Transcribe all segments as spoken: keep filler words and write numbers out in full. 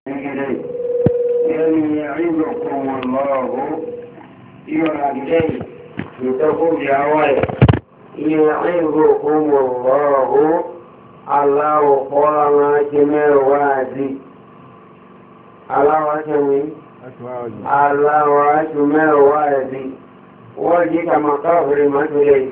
يعني يعظكم الله يرجي لتقول جوائي يعظكم الله الله قرنا كما وادي الله وكمي الله وكما وادي وجيك مكافر ما تلي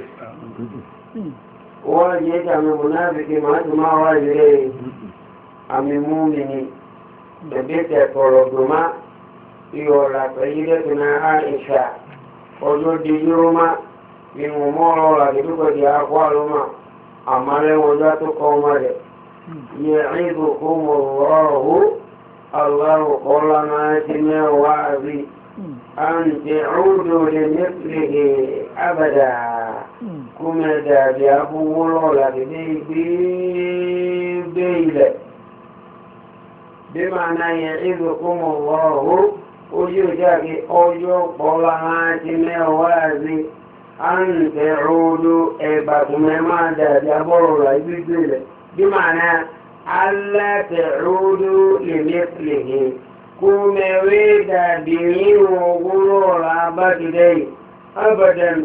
وجيك منافق ما تما وادي أمي مؤمنين bebete koloduma yola sayyidatuna Aisha ojo dijuma bimumoro la kiduko dia kwaluma amale woja to komare ya'idukumullahu Allahu qolana tinna wa'zi an ta'udu li mithlihi abada kuma da dia bulo la bi bi بمعنى يعظكم الله وجوجاك أوجو قولنا تنوازي أن تعودوا إباكم ما دابروا لبيبيل بمعنى ألا تعودوا لمثله كم ويدا بيني وقولوا لابد أبدا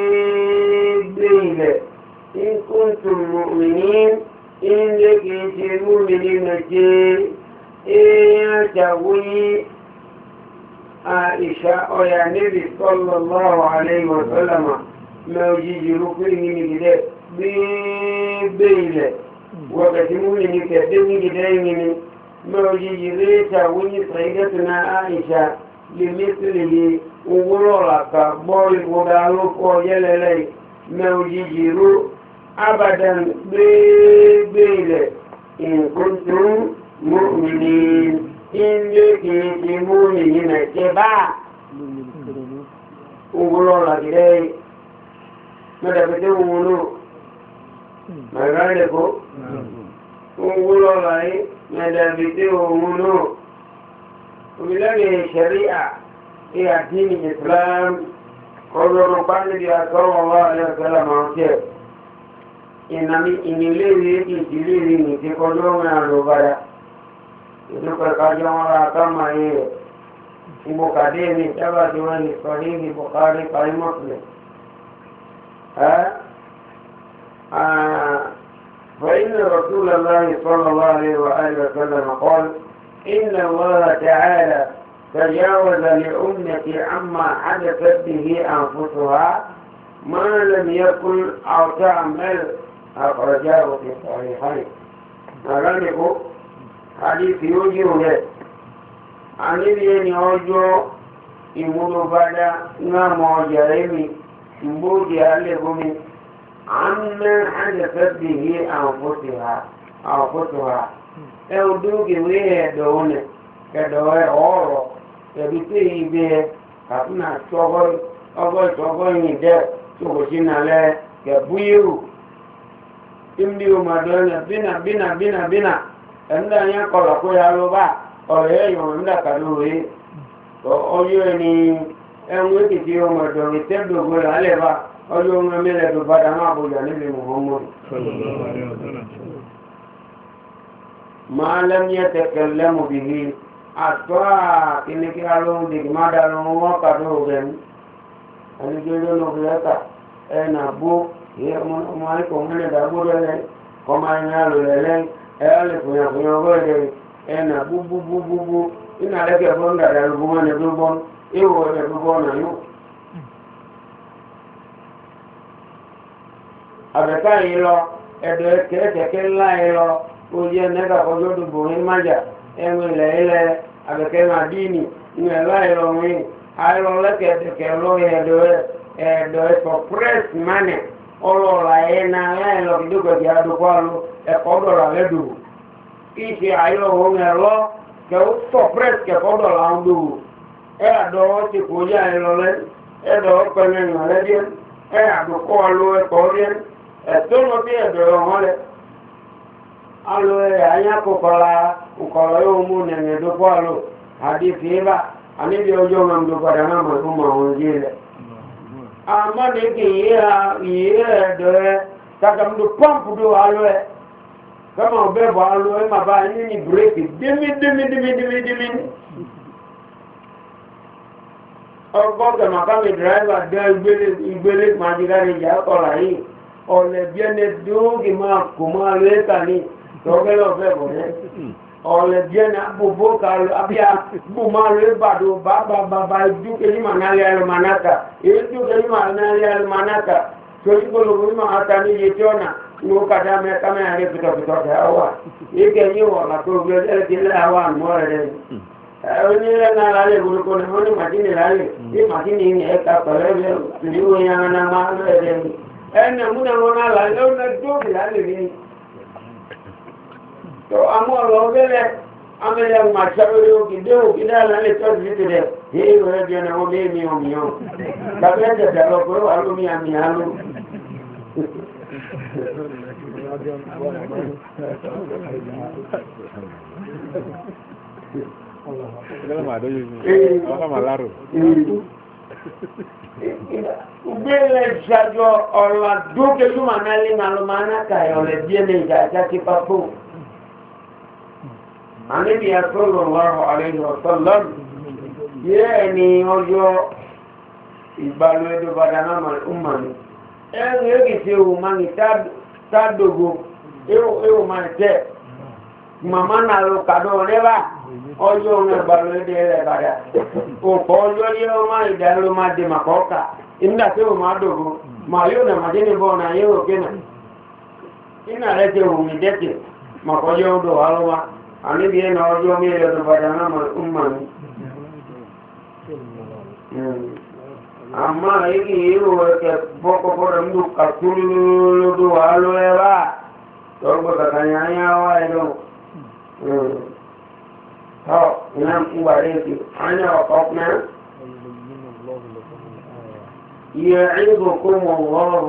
بيبيل إن كنتم مؤمنين إن لكي مؤمنين جي إيه تقوي عائشة ويا نبي صلى الله عليه وسلم موجي ركوه من كده بيبيلة وقتمون كدني كده من موجي ريتا وني سيدتنا عائشة لمثله وغلولك بول ودالوك وجلالي موجي رو أبدا بيبيلة إن كنتم مؤمنين إن لكي مؤمنين اتباع وقولوا لك إليه ماذا بتقولوا ما قالكوا وقولوا لك ماذا بتقولوا وبالله الشريعة هي دين الإسلام قولوا ربنا بأكرم الله عليه وسلم وكيف إنني إني ليه إنتي ليه تقولوا من الرباية ìdúpẹ́ kájọ́ wọn ra káàmà yìí rẹ̀ ìbòkàdé ní ìjábà tí wọ́n lè sọ ní ìbòkárí parí mọ́sílẹ̀ فإن رسول الله صلى الله عليه وآله وسلم قال إن الله تعالى تجاوز لأمتي عما حدثت به أنفسها ما لم يكن أو تعمل أخرجاه في الصحيحين أغلقوا حديث يوجيه عن ابن أوجو إمولوبادا نام وجرمي مبودي ألغمي عما حدثت به أنفسها أنفسها أودوكي ويه دون كدوه أورو كبتيه به كابنا شغل أول شغل يده شغشنا له كبويرو إمديو مدونة بنا بنا بنا بنا ẹ̀mdà yẹn kọ̀rọ̀ kó ya ló bá ọ̀rẹ́ èèyàn ẹ̀mdà kàlú rẹ̀ ọjọ́ ẹni ẹ̀wọ̀n èkìtì ọmọ ìdọ̀rẹ̀ tẹ́gbogbo rẹ̀ alẹ́bà ọjọ́ ọmọ mẹ́lẹ̀ tó bádá máa bójà níbi muhammad máa lẹ́mìí tẹ́kẹ̀ lẹ́mù bí i àtọ́ àkíníkí alóhun dìgbì má dá lọ́wọ́ wọ́n kàdó rẹ̀ ní ẹni tó lónà fúlẹ́kà ẹ̀nà bó ọmọ ayíkọ̀ mẹ́lẹ̀ dàgbó rẹ̀ kọ́ máa ń yá lò lẹ́lẹ́yìn ẹ̀rọ fúnyàfúnyà ọgọ́rẹ̀ ẹ̀nà búbúbúbú iná lẹ́kẹ̀ẹ́ fún dàdà lùgbọ́n ní gbogbo ìwò ẹ̀ gbogbo ọ̀nà yóò àbẹ̀ká yìí lọ ẹ̀dọ̀ kẹ́ẹ̀kẹ́ ńlá yìí lọ ó yẹ nẹ́gà kọjọ́ dùbò ní májà ẹ̀mú ilẹ̀ ilẹ̀ àbẹ̀kẹ́ máa dínì ní ẹ̀lá yìí lọ wí ayọ̀ lẹ́kẹ̀ẹ́ lọ ẹ̀dọ̀ ẹ̀dọ̀ ẹ̀fọ̀ press money ọlọ́ọ̀lá ẹ̀ náà láì lọ kìdókòtì àdókò àlọ́ ẹ̀kọ́ dọ̀là lẹ́dù ìṣe ayọ̀ ohun ẹ̀rọ kẹwọ́ sọpẹ́sì kẹfọ́ dọ̀là ń dò ẹ̀ àdọ́wọ́ ti kò yá ẹ lọ lẹ́ ẹ̀dọ̀ pẹ̀lú ẹ̀yàn lẹ́dí ẹ̀ àdókò àlọ́ ẹ̀kọ́ rí ẹ̀tọ́ lọ sí ẹ̀dọ̀ ọ̀hún lẹ́ alọ́ ẹ̀ ayá kọkọlá kọkọlá yóò mú nẹ̀yẹ̀ dókò àlọ́ àdìsí bá àníbi ọjọ́ máa ń do padà náà mọ̀ fún màwọn ojú rẹ̀ àmọ́ ní kì í yé ẹ̀dọ̀ ẹ̀ kàkàmùdù pọ́ǹpù dò alọ́ ẹ̀ kama ọbẹ̀bọ̀ alú ẹ máa bá ní ní bírèkì dímí dímí dímí dímí dímí ọgbọ́gbẹ̀ màkàmì dìráìvà dẹ́ ìgbélé màjígáre ìyá ọ̀rà yìí ọ̀lẹ̀bí ẹni dúógì máa kò máa lẹ́ẹ̀kà ní tọ́gẹ́lẹ̀ ọ̀bẹ̀bọ̀ rẹ̀ ọ̀lẹ̀bí ẹni gbogbo kàrò abíyá gbò máa lẹ́ bàdó bàbàbà ìdúkẹ́lì mànálẹ́ alùmánàkà èyí dúkẹ́lì mànálẹ́ alùmánàkà torí gbogbo máa ta ní iye tí ọ̀nà ní ó kàdá mẹ́ta mẹ́rin rẹ̀ pìtọ̀pìtọ̀ tẹ́ àwà ìkẹ́ yí wọ̀ látó gbé ẹlẹ́kẹ́lẹ́ àwà àmọ́ rẹ̀ onílẹ̀ náà lálẹ́ ìgbòrúkọ ní wọ́n ní màdínì lálẹ́ tí màdínì ní ẹ̀ka pẹ̀lẹ́ ìlú ìyànà máa lẹ́ẹ̀dẹ̀ ẹnà múnà wọn náà lálẹ́ ó náà dóòbì lálẹ́ rí tó àmọ́ ọ̀rọ̀ ọ̀gẹ́lẹ̀ amẹ́lẹ̀ màṣàwérí òkìdé òkìdé alálẹ́ tọ́jú sí tẹ̀lẹ̀ èyí rẹ̀ bí ẹnà wọn bẹ́ẹ̀ mi òmìyàn tàbí ẹ̀jẹ̀ lọ pé wà lómi àmì àlú Gbélé ìṣàjọ ọ̀rọ̀ àdókè lúmọ̀ náà lé màlúmọ̀ náà kàyọ̀ ọ̀rẹ́ bí ẹlẹ́ ìjà àjá ti pápó. Àníbi àtọ́lọ̀ lọ́rọ̀ àrẹ́lẹ̀ ọ̀tọ́lọ́n yẹ́ ẹni ọjọ́ ìgbàlú ẹdọ́ bàdá náà mọ̀ ní. Ẹ̀rùn èkì tí ó máa ní tádògó, éwò máa tẹ́, màmá náà ló kàdọ̀ rẹ́bà. Ọjọ́ ohun ẹgbàlú ẹdẹ́ rẹ̀ bàdá. Òpó ọjọ́ yẹ́ ọ máa ìdá ló máa dé màkọ́ọ̀kà. Ìmúdà tí ó máa dògó, màá yóò nà màdé ní bọ́ọ̀nà yẹ́ òkè náà. Ìnà rẹ̀ ti hùn mí dẹ́kẹ̀, màkọ́jọ́ odò wà lọ́wọ́. Àníbi ẹ̀nà ọjọ́ mẹ́rin ọdún bàdá náà mọ̀ ní. Àmá èyí ìrò ẹ̀kẹ́ bọ́kọ̀kọ́ rẹ̀ mú kàkúrú lódò wà ló ẹwà. Tọ́gbọ̀ kàkànyà yá wá ẹ̀dọ́. Tọ́ iná ń wà lẹ́kì, ányà ọ̀kọ́kùnrin. يعظكم الله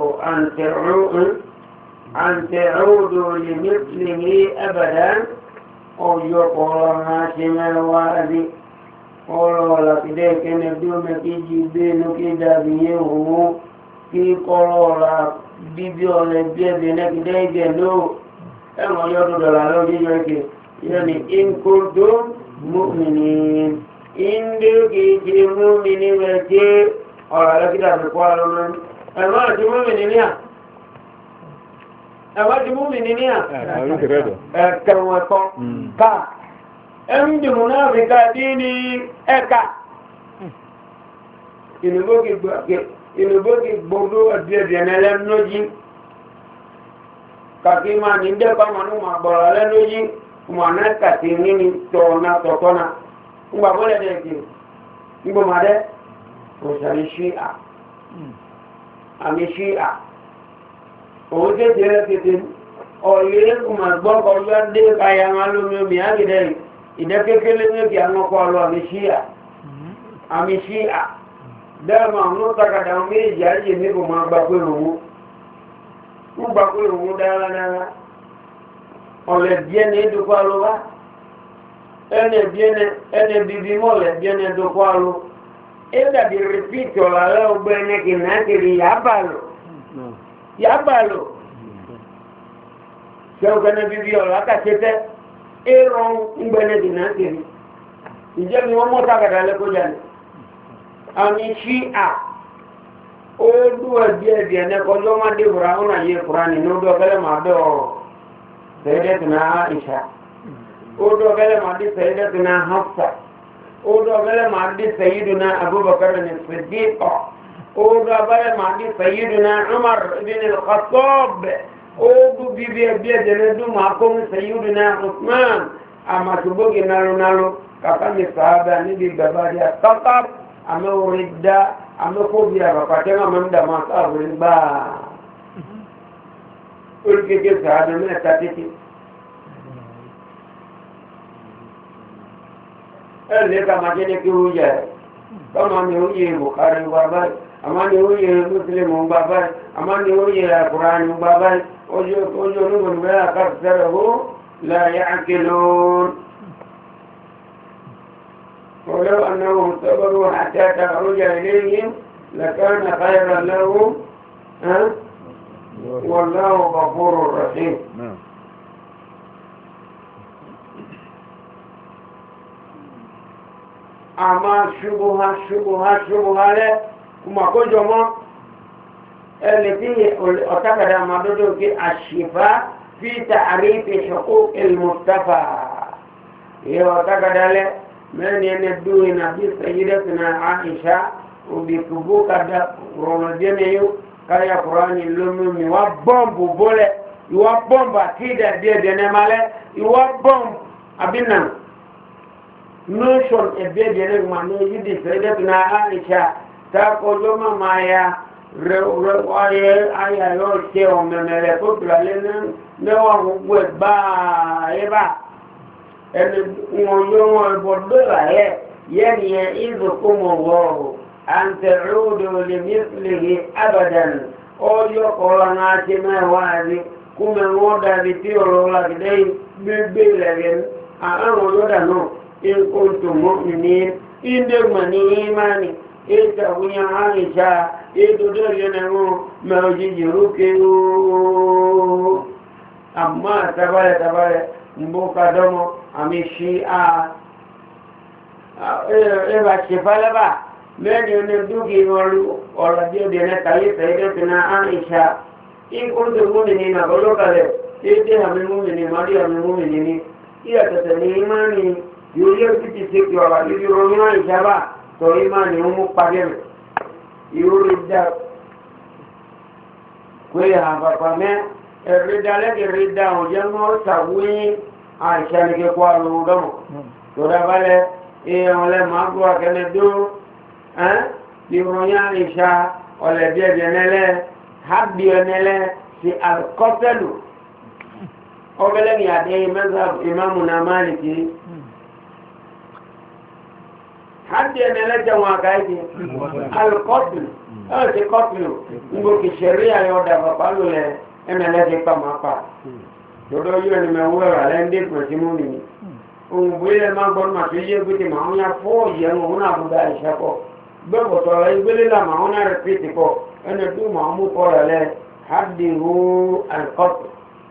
أن تعودوا لمثله أبدا ọjọ́ kọ̀ọ̀rọ̀ máa ṣe mẹ́wàá rí ọ̀rọ̀ ọ̀làpìdẹ́ ìkẹ́nẹ̀ bí ó mẹ́kí jí gbé inú kí dàbí yé òun kí kọ́rọ̀ ọ̀rà bíbí ọ̀rẹ́ bí ẹ̀bẹ̀ nẹ́kìdẹ́ ìgẹ̀ ló ẹ̀wọ̀n yọ́ tó dọ̀là lórí yọ́kẹ́ yẹ́ni ìkòdó múmìnì ìndókèjì múmìnì rẹ̀ jẹ́ ọ̀rọ̀ alẹ́kìdà fi kọ́ alọ́mọ́ ẹ̀wọ̀n àti múmìnì ní à ẹ̀wọ́n ti mú mi ní ní à ẹ̀kẹ̀wọ̀n ẹ̀kọ́ ká ẹ̀rùn jùmù náà fi ká dí ní ẹ̀ka ìlúgbógi gbogbo ọ̀dẹ̀dẹ̀ ẹlẹ́nójí kàkí máa ní dẹ́kọ́ mọ̀nú ma gbọ̀rọ̀ ẹlẹ́nójí mọ̀nà kàtí ní tọ̀ọ̀nà tọ̀tọ́nà ńgbà bọ́lẹ̀ dẹ̀kì ńgbòmọdẹ́ òṣàrí ṣíà àmì ṣíà òun tètè rẹ̀ tètè ọ̀lẹ́ kùmà gbọ́kọ̀ ọjọ́ dé káyà wọn lómi omi ágìdẹ̀ ìdẹ́kékélé méjì àwọn ọkọ̀ ọlọ́ àmì ṣíà àmì ṣíà dẹ́mà ọ̀nà takàdà wọn méjì ayé ní kò máa gbà pé òun ń gbà pé òun dáradára ọ̀lẹ̀ díẹ̀ ní ìdókò alówá ẹni bíbí mọ́lẹ̀ díẹ̀ ní ìdókò aló ẹ̀dàbí rìpíìtì ọ̀làlẹ́ ọgbẹ́ ẹni kìnnàkiri yàbàlò yàbàlò ṣẹ́ọ̀kẹ́ni bíbí ọ̀rọ̀ akàṣẹ́tẹ́ ẹ̀rọ ìgbẹ̀lẹ̀ kìnnàkiri ìjẹ́ mi wọ́n mọ́ takàdà lẹ́kọ́jà ni àmì ṣí à ó dúwẹ̀ díẹ̀ díẹ̀ nẹ́kọjọ́ máa dé fura ó náà yé fura ní ní ó dọ́gẹ́lẹ̀ máa dọ́ sẹ́yẹ́dẹ́tìná ìṣà ó dọ́gẹ́lẹ̀ máa dé sẹ́yẹ́dẹ́tìná hafsa ó dọ́gẹ́lẹ̀ máa dé sẹ́yídùná abubakar ní sèdíkọ̀ ó dọ́gẹ́lẹ̀ máa dé sẹ́yídùná umar ibn al-khattab ó dú bíbí ẹbí ẹ̀dẹ̀lẹ́ dún máa kó ní sẹ́yídùná usman àmàtúgbógi nálónáló kàkà mi sàábà níbi gbàgbàdì àtọ́kọ́ àmì orin dá àmì kóbi àbàpàtẹ́ náà máa ń dà máa sáàbùrì gbáà olùkéké sàádọ́ mẹ́ta títí ẹ̀lẹ́ ká máa jẹ́ ní kí ó yẹ kọ́mọ ni ó yẹ bukari gbà báyìí àmá ni ó yẹ muslim gbà báyìí àmá ni ó yẹ àkùránì gbà báyìí ojú olúgbòrò mẹ́ra káfíṣẹ́rẹ̀ ó láyé àkìlóòn ولو أنهم صبروا حتى تخرج إليهم لكان خيرا لهم أه؟ والله غفور رحيم ama shubuha shubuha shubuha le kuma ko jomo التي أعتقد مدود في الشفاء في تعريف حقوق المصطفى يعتقد له من يندوه نبي سيدتنا عائشة وبكبوك رمضان كايا قرآن اللوم يوابون بوبولة يوابون بكيدة دي دينمالة يوابون أبنا نوشون إبادة دينما نجد سيدتنا عائشة تقول لما مايا ayé ayé yóò ṣe ọ̀mẹ̀mẹ̀rẹ̀ tó tìlà lẹ́nu mẹ́wàá gbogbo ẹ̀gbá ẹ̀bá ẹni wọn yóò wọn ẹ̀bọ̀ dọ́là ẹ̀ yẹ́nì yẹn ìzòkúmọ̀ wọ̀ọ̀rọ̀ àǹtẹ̀rúdò lè mísìlì abadan ọjọ́ kọ̀ọ̀rọ̀ náà ṣe mẹ́wàá rí kúmẹ̀ wọ́n dàbí tí ọ̀rọ̀ làgídẹ́ gbégbé rẹ̀ àrùn ọlọ́dà náà ìkóntò mọ́ ní ìdẹ́gbọ̀n ní ìmánì ìtàwíyàn àìṣà ètòdó ìrìnàmọ́ mẹ́ọ̀jí yìrókè ooo àmọ́ àtàbálẹ̀ tàbálẹ̀ mbókàdọ́mọ́ àmì ṣí à ẹbà ṣèfálẹ́bà mẹ́rin ní dúkì ìwọ̀lú ọ̀rọ̀ bí obì ẹ̀nẹ́ tàyé tẹ̀ẹ́dẹ́tìna àìṣà ìkóntò múmìnì nà ọlọ́kàlẹ̀ èdè àmì múmìnì mọ́rí àmì múmìnì ní ìyàtọ̀tẹ̀ ní ìmáni yóò yẹ́ títí sí kí ọ̀rọ̀ yìí rọrùn àìṣà bá tọ́ ìmáni ó mú padì rẹ̀ ìrúdà pé àpapà mẹ́ ẹ̀rídà lẹ́kẹ̀ rídà òjẹ́ mọ́ sàwúyí àìṣàníkẹ́kọ́ àrùndọ́mọ̀ tó dábálẹ̀ èèyàn lẹ́ máa gbọ́ akẹ́lẹ́ dó ìròyìn àìṣà ọ̀lẹ̀bí ẹ̀dẹ̀nẹ́lẹ́ hábí ẹ̀nẹ́lẹ́ sí alkọ́tẹ́lù ọgbẹ́lẹ́ni àdé ìmáàmù náà Málìkì hadi eneleja mwakaidi al-qatl ati qatl ngo kisheria yoda papalo le eneleje kama hapa dodo yule nimeua lende kwa simuni umbile mambo matuye kuti maonya fo yango una budaisha ko bebo to la ibele la maona repeat ko ene tu maamu ko le hadi hu al-qatl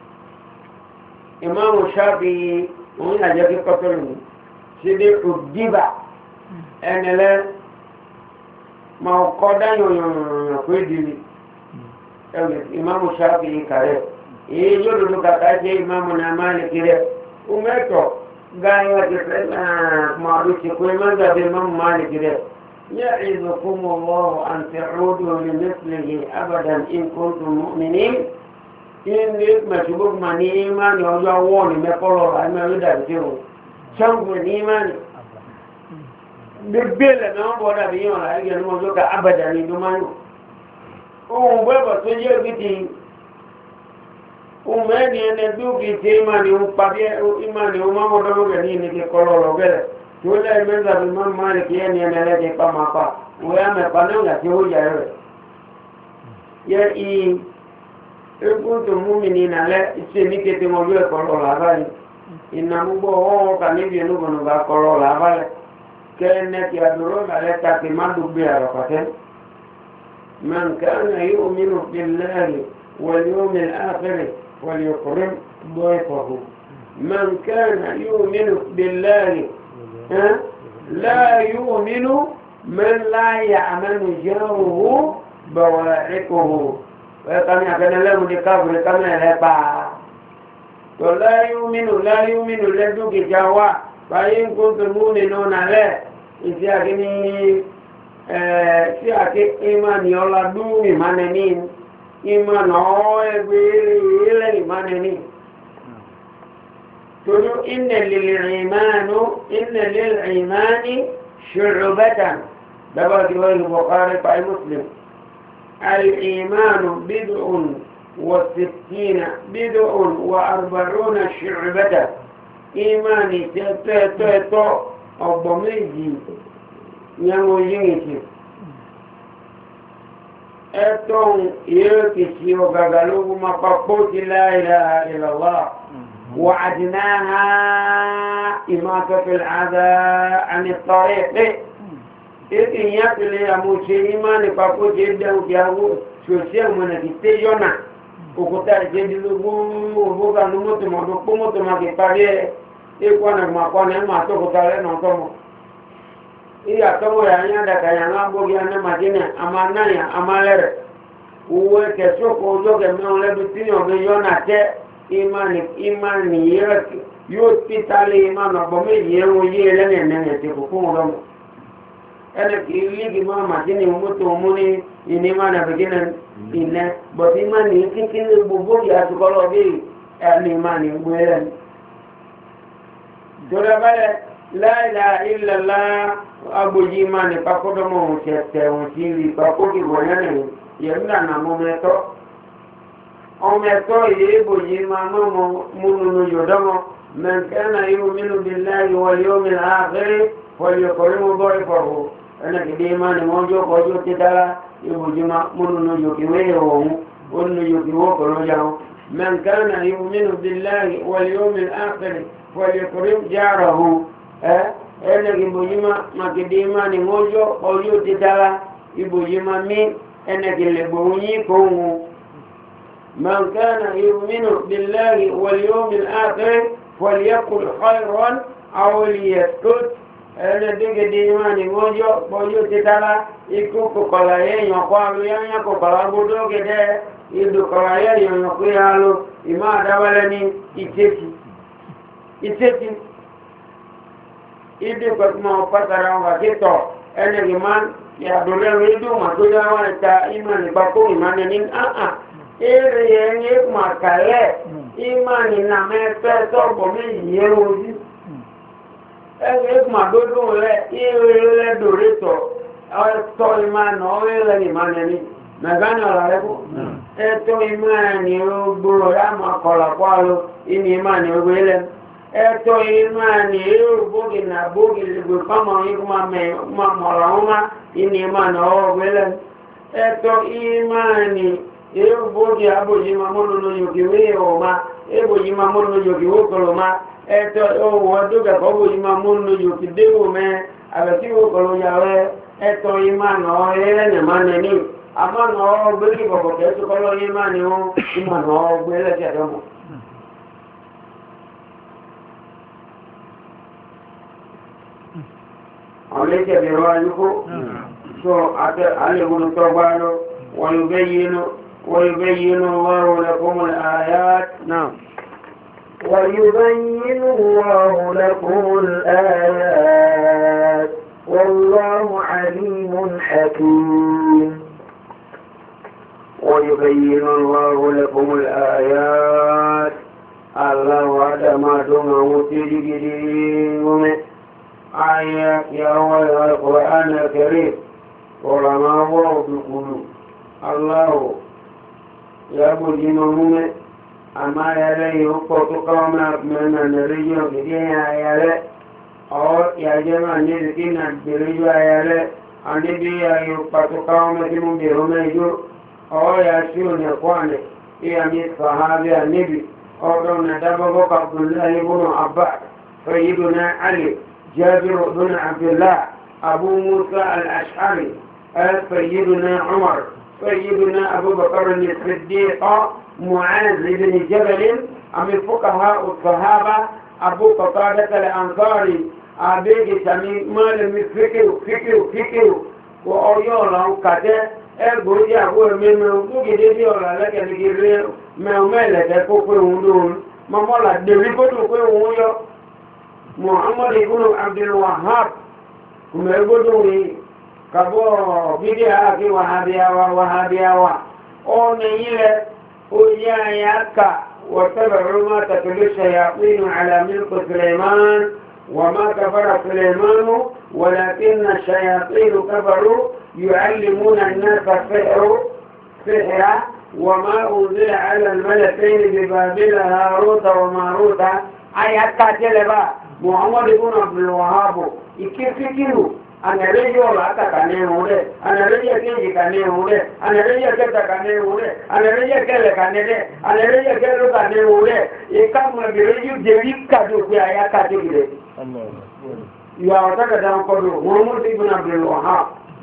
imam Shafi'i una jaji qatl sidi udiba ẹnilẹ́ ma ọkọ̀ dáyọ̀yọ̀yọ̀yọ̀ pé dìrí ẹgbẹ̀ ìmáàmù Ṣáfi'í kàrẹ̀ èyí yóò lòdó kàkà ṣe ìmáàmù náà Málìkì rẹ̀ o mẹ́tọ̀ gáyọ̀ ti fẹ́ màálù ti pé mẹ́gbàbí ìmáàmù Málìkì rẹ̀ yẹ́ ìzùkúmọ̀ wọ́n àti ọdún olè mẹ́sìlẹ̀ abadan in kuntum mu'minin in ní mẹ́tùbùk ma ní ìmáàmù ọjọ́ wọ́n ní mẹ́kọ́lọ̀ gbẹ̀gbẹ̀lẹ̀ náà bọ́ dàbí yàn láì gẹ̀ẹ́nu ọjọ́ ká abàdà ní ìdúmáyò ohun bẹ́bọ̀ tó jẹ́ gidi ohun mẹ́rin ẹni dúkì tí ìmá ni ó pàdé ìmá ni ó máa mọ́dọ́ rẹ̀ ní ìnìkì kọlọ̀ lọ́gẹ́rẹ̀ tó lẹ́yìn mẹ́ta bí máa máa rẹ̀ kí ẹni ẹni ẹlẹ́dẹ̀ pa máa pa wọ́n yá mẹ́pa náà yà tí ó yà rẹ̀ yẹ ìyí egun tó mú mi ní ìnàlẹ́ ìṣe ní kété mọ́ bí ẹ̀kọ́lọ̀ làbáyé ìnàmúgbọ́ ọwọ́ kà níbi ẹnu gbọ̀nùgbà kọlọ̀ làbáyé كأنك يدرون على تعتماد بعرفة من كان يؤمن بالله واليوم الآخر وليكرم ضيفه من كان يؤمن بالله لا يؤمن من لا يعمل جاره بواعقه ويقام يقول لهم لكافر كما يلقى ولا يؤمن لا يؤمن لدوك جوا فإن كنتم مؤمنون له ìsí àkí ní sí àkí ìmánì ọládún ìmánẹ̀ní ìmánà ẹgbẹ̀ ilẹ̀ ìmánẹ̀ní torí ìnẹ̀lẹ̀ ìmáni ṣùrùbẹ́tàn dábàá kí wọ́n Bukhari pàí Muslim al-imanu bid'un wa sittina bid'un wa arba'una ṣùrùbẹ́tàn ìmánì tẹ́tẹ́tọ́ ọgbọ̀n méjì ní àwọn yínyìnkì ẹ̀tọ́ ìrẹ́kì sí ọ̀gàgà lógún ma pàpọ̀ ti la ilaha illallah wà àdínáà ìmọ̀tọ́fẹ̀lẹ̀ àdá ànìtọ́rẹ́ pé èkì ìyàpìlẹ̀ àmúṣe ìmáni pàpọ̀ ti dẹ̀hùn kí àwọ̀ ṣòṣì ẹ̀mọ̀nà ti tẹ́ yọ́nà òkúta ìṣẹ́dínlógún òbúkà ní mọ́tòmọ́tò pọ́ mọ́tòmọ́ kì parí ẹ̀ ikwana makwana ma to kutale no tomo iya tomo ya nya da kaya ngabo ya na madina amana ya amalere uwe ke soko jo ke me ole bitinyo be yona te imani imani yake yo pitali imano bome yewo yele ne ne te ko ko ndo ene ki ki ma madini umuto umuni ini mana begini ine but imani kikini bubu ya tukolo bi ani imani ngwelen dora bale la ilaha illa allah abuji imani pakodo mo tete untili pakodi gonyane yenda na mometo ometo yebo yima mo mununu yodomo man kana yu'minu billahi wal yawmil akhir falyakrim dhaifahu ana kidima ni mojo kojo tidala ibujima mununu yokiwe o onu yokiwo kolo jawo man kana yu'minu billahi wal yawmil akhir falyakrim jarahu eh ene ibujima makidima ni mojo kojo tidala ibujima mi ene kilebunyi ko man kana yu'minu billahi wal yawmil akhir falyakul khayran aw liyaskut ene dige di imani mojo mojo titala iku kokola yeyo kwa luyanya kokola bodo gede idu kola yeyo nokuyalo ima dawaleni iteti iteti idu kwa patara wa kito ene giman ya dole widu matuja wa ta imani bako imani nin a a ere yenye makale imani na mepe to bomi yewoji ẹgbẹ́ ìgbàdódó rẹ̀ ìrẹ̀lẹ̀ dòrétọ̀ ẹ̀tọ́ ìmánà ọ̀rẹ́lẹ̀ ìmánà ní mẹ́gánà ọ̀rọ̀ rẹ̀ kú ẹ̀tọ́ ìmánà ogbòrò rámà kọ̀lọ̀pọ̀lọ̀ ìní ìmánà ogbèlẹ̀ ẹ̀tọ́ ìmánà èrògbògì nà gbògì lègbè pàmò ìgbàmọ̀lọ́wọ́má ìní ìmánà ogbèlẹ̀ ẹ̀tọ́ ìmánà èrògbògì abòjì mamọ́lọ́lọ́ ẹ̀tọ́ owó ọdún kẹfọ́ bó yí máa mú ní yòókì déwò mẹ́ àbẹ̀tí wò kọ̀lọ̀ yàwẹ́ ẹ̀tọ́ yí máa nà ọ́ ẹlẹ́nẹ̀ máa nẹ̀ ní àmọ́ nà ọ́ gbélé kọ̀kọ̀ kẹ́tù kọ́lọ́ yí máa ní wọ́n yí máa nà ọ́ gbélé kẹ́tọ́ mọ̀. àwọn ilé ìjẹ̀bẹ̀ wa yí kó so àtẹ àlèwọ̀n tó gbá lọ wọ́n yóò bẹ́ yínú wọ́n yóò bẹ́ yínú wọ́n rọ̀ lẹ́kọ́mọ̀ àyà náà. ويبين الله لكم الآيات والله عليم حكيم ويبين الله لكم الآيات الله عدم دمه تجدين آيات يا ويا القرآن الكريم ولما هو بقلوب الله يا بجنون àmá ayẹrẹ yìí ó pọ̀ tó káwọn mẹ́rin nàìjíríà gidi ayẹrẹ ọ́ ìyàjẹ́ máa ní ìrìkí nàìjíríà ayẹrẹ àníbí ayò pàtó káwọn mẹ́rin mú bèèrè mẹ́jọ ọ́ yà sí òní ẹ̀kọ́ ànẹ̀ ìyàmí sàhábí àníbì ọdọ́ nàdábọ́bọ́ kàbùnlá ibùnà àbá fẹ́yìdùnà alì jábìrò dùnà àbdùlá abu musa al-ashari fẹ́yìdùnà umar fẹ́yìdùnà abubakar ní siddiqa معاذ بن جبل أم فقهاء الصحابة أبو قتادة الأنصاري أبيك سمي مال فكر فكر فكر وأريولا كذا أقول يا أقول من موضوع جديد ولا لك نجيب ما ملك كوكو ونون ما ملا دبي كوكو ونيو محمد بن عبد الوهاب كم يقولون كبو بديها كي وهابيا وهابيا أو نيله وياك واتبعوا ما تتلو الشياطين على ملك سليمان وما كفر سليمان ولكن الشياطين كفروا يعلمون الناس السحر سحر وما أنزل على الملكين ببابل هاروت وماروت آيات كاتلبا محمد بن عبد الوهاب يكفكروا أنا رجل ولا أتكلم هذا أنا رجل كذي كلام هذا أنا رجل كذا كلام هذا أنا رجل كذا كلام هذا أنا رجل كذا كلام هذا إكام رجل جريب كذا في آيات كذا يا أتا كذا نقول محمد بن عبد الوهاب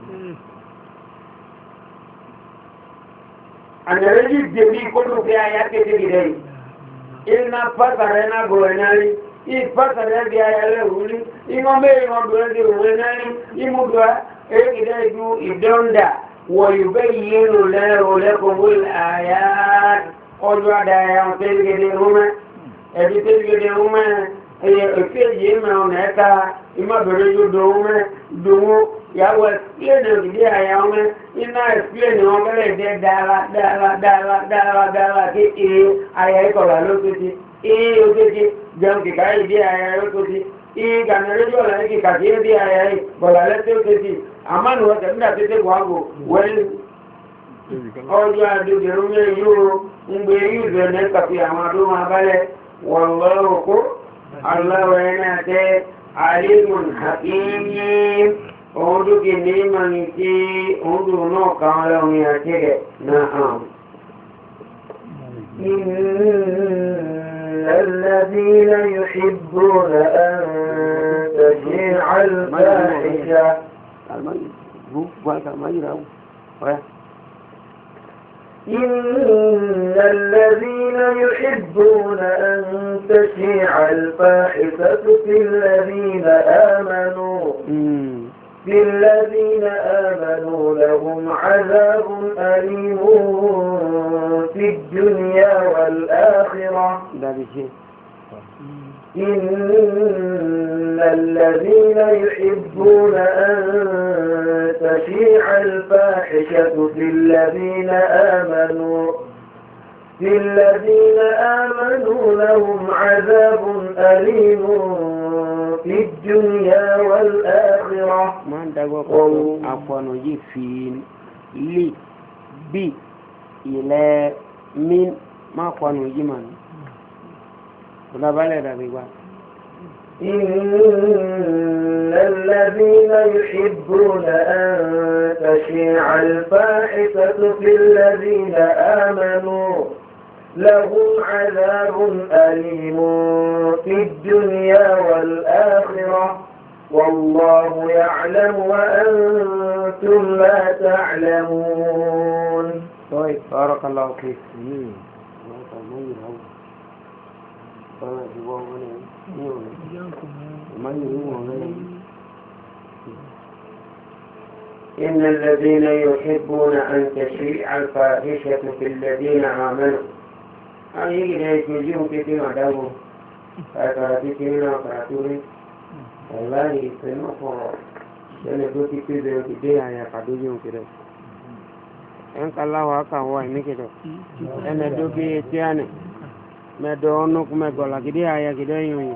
أنا رجل جريب كذا في آيات كذا إلنا فترنا غوينالي ìpàtàkì di ayẹlẹ wúlí ìwọ́n mẹ́rin wọn bẹ̀rẹ̀ di òwe náà ìmúdùá èkìdá ìdú ìdọ́ndà wọ̀nyùbẹ́ yìí lò lẹ́rọ lẹ́kọ̀ọ́ àyà ọjọ́ àdáyà tẹ́lẹ̀gẹ̀dẹ̀ rúmẹ́ ẹ̀dí tẹ́lẹ̀gẹ̀dẹ̀ rúmẹ́ ẹ̀yẹ èkéjì mẹ́rin ẹ̀ka ìmọ̀bẹ̀rẹ̀ yóò dòwúmẹ́ dòwú yàwó ẹ̀sìpléènì òkìdí àyà ọmọ iná ẹ̀sìpléènì wọn bẹ̀rẹ̀ jẹ́ dára dára dára dára dára kí ee àyà ìkọ̀lá ló tó ti ee ó tó ti jẹun kìkà ìdí àyà ló tó ti ee gànàrẹ́jọ́ ọ̀la ní kìkà kí ìdí àyà yìí bọ̀lá lẹ́tọ́ tó ti àmánu ọ̀tẹ̀ nígbà tó ti wà gò wẹ́lú ọjọ́ àdúgbò mẹ́rin yóò ń gbé yúùzù ẹ̀ nẹ́ka fi àwọn adóhùn abálẹ̀ wọ̀n lọ́rùn kó aláwọ̀ ẹ̀ náà tẹ́ alimun hakim òun dúkì ní ìmọ̀ni tí òun dùn náà kàwọn lọ́wọ́ yà tẹ́rẹ̀ náà. إن الذين يحبون أن تشيع الفاحشة إن الذين يحبون أن تشيع الفاحشة في الذين آمنوا في الذين آمنوا لهم عذاب أليم في الدنيا والآخرة إن الذين يحبون أن تشيع الفاحشة في الذين آمنوا في الذين آمنوا لهم عذاب أليم في الدنيا والآخرة. ما دعوا أفنو يفين لي بي إلى من ما أفنو يمان. ولا بالله ربي. إن الذين يحبون أن تشيع الفاحشة في الذين آمنوا لهم عذاب أليم في الدنيا والآخرة والله يعلم وأنتم لا تعلمون. طيب بارك الله فيك. إن الذين يحبون أن تشيع الفاحشة في الذين آمنوا أي إليك يجيهم كثير عدوه فأتراتيكينا وفراتوري والله سنفر سنفر كثير كثير يا قدوجهم كده أنك الله وأكا هو إنكده أنا دوكي يتياني مدونك مقولا كده يا كده يوني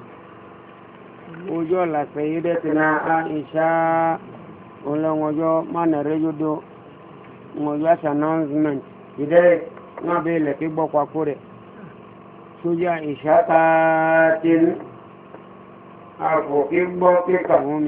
ojo la sayyidatina Aisha olon ojo mana rejudo ojo as announcement ide na bele ke gbo kwa kore soja Aisha ta tin afo ke gbo ke kawumi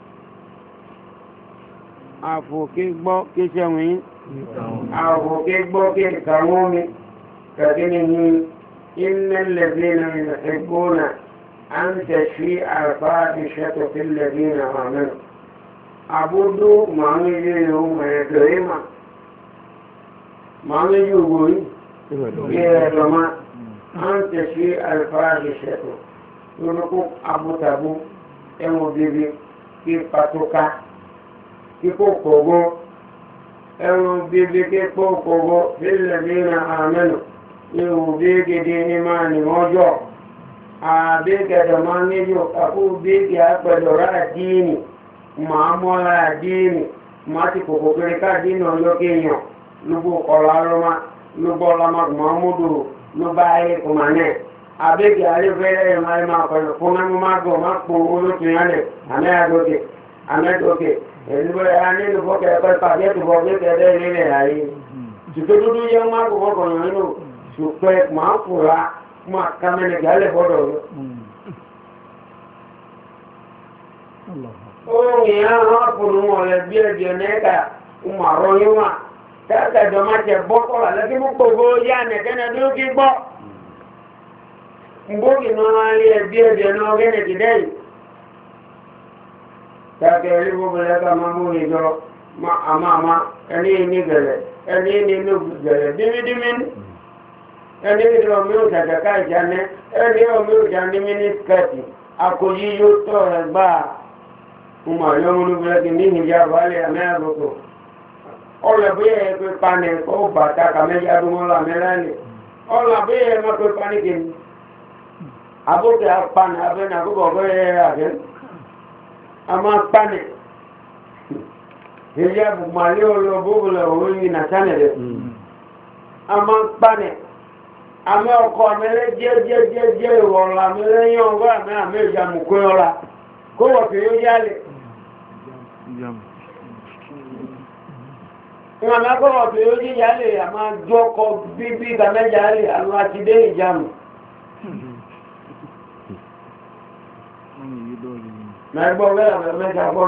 afo ke gbo ke sewin afo ke gbo ke kawumi kadini ni innal ladina yuhibbuna أن تشيع الفاحشة في الذين آمنوا عبدوا ما يجيهم ويدعيما ما يجيهم يدعيما أن تشيع الفاحشة يقول أبو تابو أمو بيبي كي باتوكا كي كوكوغو أمو بيبي كي كوكوغو في الذين آمنوا يقول بيبي ديني ماني موجو abegada mangejo aku bege apedora dini maamola dini mati kokokereka dino yokenyo lugo kolaloma lugo lama mamudu lubaye kumane abege ale vele mai ma ko kuma mago makpo ulu tuyane ame agoke ame doke elbo ane lugo ke pa pa ye to boge ke de lele ai jitudu yang ma ko ko no supe ma pura ma kamene gale bodo o ya ha punu mo le bi e bi neka uma royuma ta ta do ma che boko la ke mo pogo ya ne kene do ki bo mbogi no ali e bi e bi no gene ki dei ta ke ri bo le ka mamu ni do ma amama eni ni gele eni ni no gele dimi dimi ẹni ìdí ọmọ yóò jàjàká ìjáni ẹni ọmọ yóò jà ní mínísítẹ̀tì akóyí yóò tọ́ ẹ̀ gbà ọmọ yóò ń lúgbẹ́lẹ́gì ní ìjà balẹ̀ amẹ́rọ̀kọ̀ ọlọ́bí ẹ̀ pé pani ó bàtà kàmẹ́jà dúnmọ́lá mẹ́rẹ́ni ọlọ́bí ẹ̀ má pé pani kì í abókè apani abẹ́ni àkókò ọ̀gọ́rẹ́ àgẹ́ a máa pani èyí àbùmọ̀lẹ́ olóbóbulẹ̀ òun yìí nà sánẹ̀lẹ̀ a máa pani àmì ọkọ̀ mẹ́lẹ́ jẹ́jẹ́jẹ́jẹ́ ìwọ̀nla mẹ́lẹ́ yán ọgọ́ àmì àmì ìjàmù kó yọra kó wọ̀ fi yóò yálẹ̀ ìwọ̀n kó wọ̀ fi yóò yálẹ̀ àmà jọ́kọ̀ bíbí gàmẹ́jà lẹ̀ àwọn àti dé ìjàmù mẹ́gbọ́ wẹ́rẹ̀ mẹ́ta gbọ́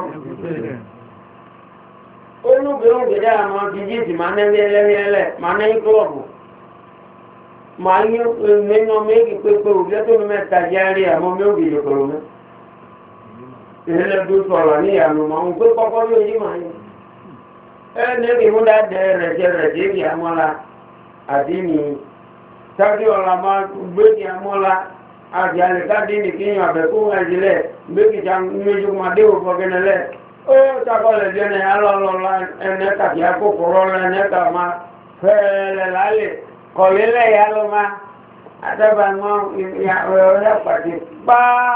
olúgbẹ̀rún gẹ̀dẹ́ àmà ti jí ti máa nẹ́lẹ́ ẹlẹ́rẹ́ máa nẹ́ klọ́bù máa ní mẹ́nà méjì pépé òjẹ́ tó mẹ́ta járe àmọ́ méjì yòkòrò mẹ́ ìrẹ́lẹ́dó sọ̀rọ̀ ní ìyànú ma ń pé kọ́kọ́ ló yí máa yí ẹ́nẹ́bì mú dáadẹ́ rẹ̀jẹ́ rẹ̀jẹ́ ìdí àmọ́lá àti ní tàbí ọ̀la máa gbé ní àmọ́lá àti àlẹ́kádé ní kí yàn àbẹ̀kú ẹ̀jìlẹ̀ méjì ta méjì máa dé òfò gẹ́nẹ́lẹ̀ ó takọ́lẹ̀ jẹ́ ní alọ́lọ́lá ẹnẹ́ta kí á kòkòrò ẹnẹ́ta máa fẹ́ẹ̀lẹ̀ lálẹ́ kọ̀lélẹ̀ ya ló máa àtẹ́bà wọn ọ̀rẹ́ pàdé pàá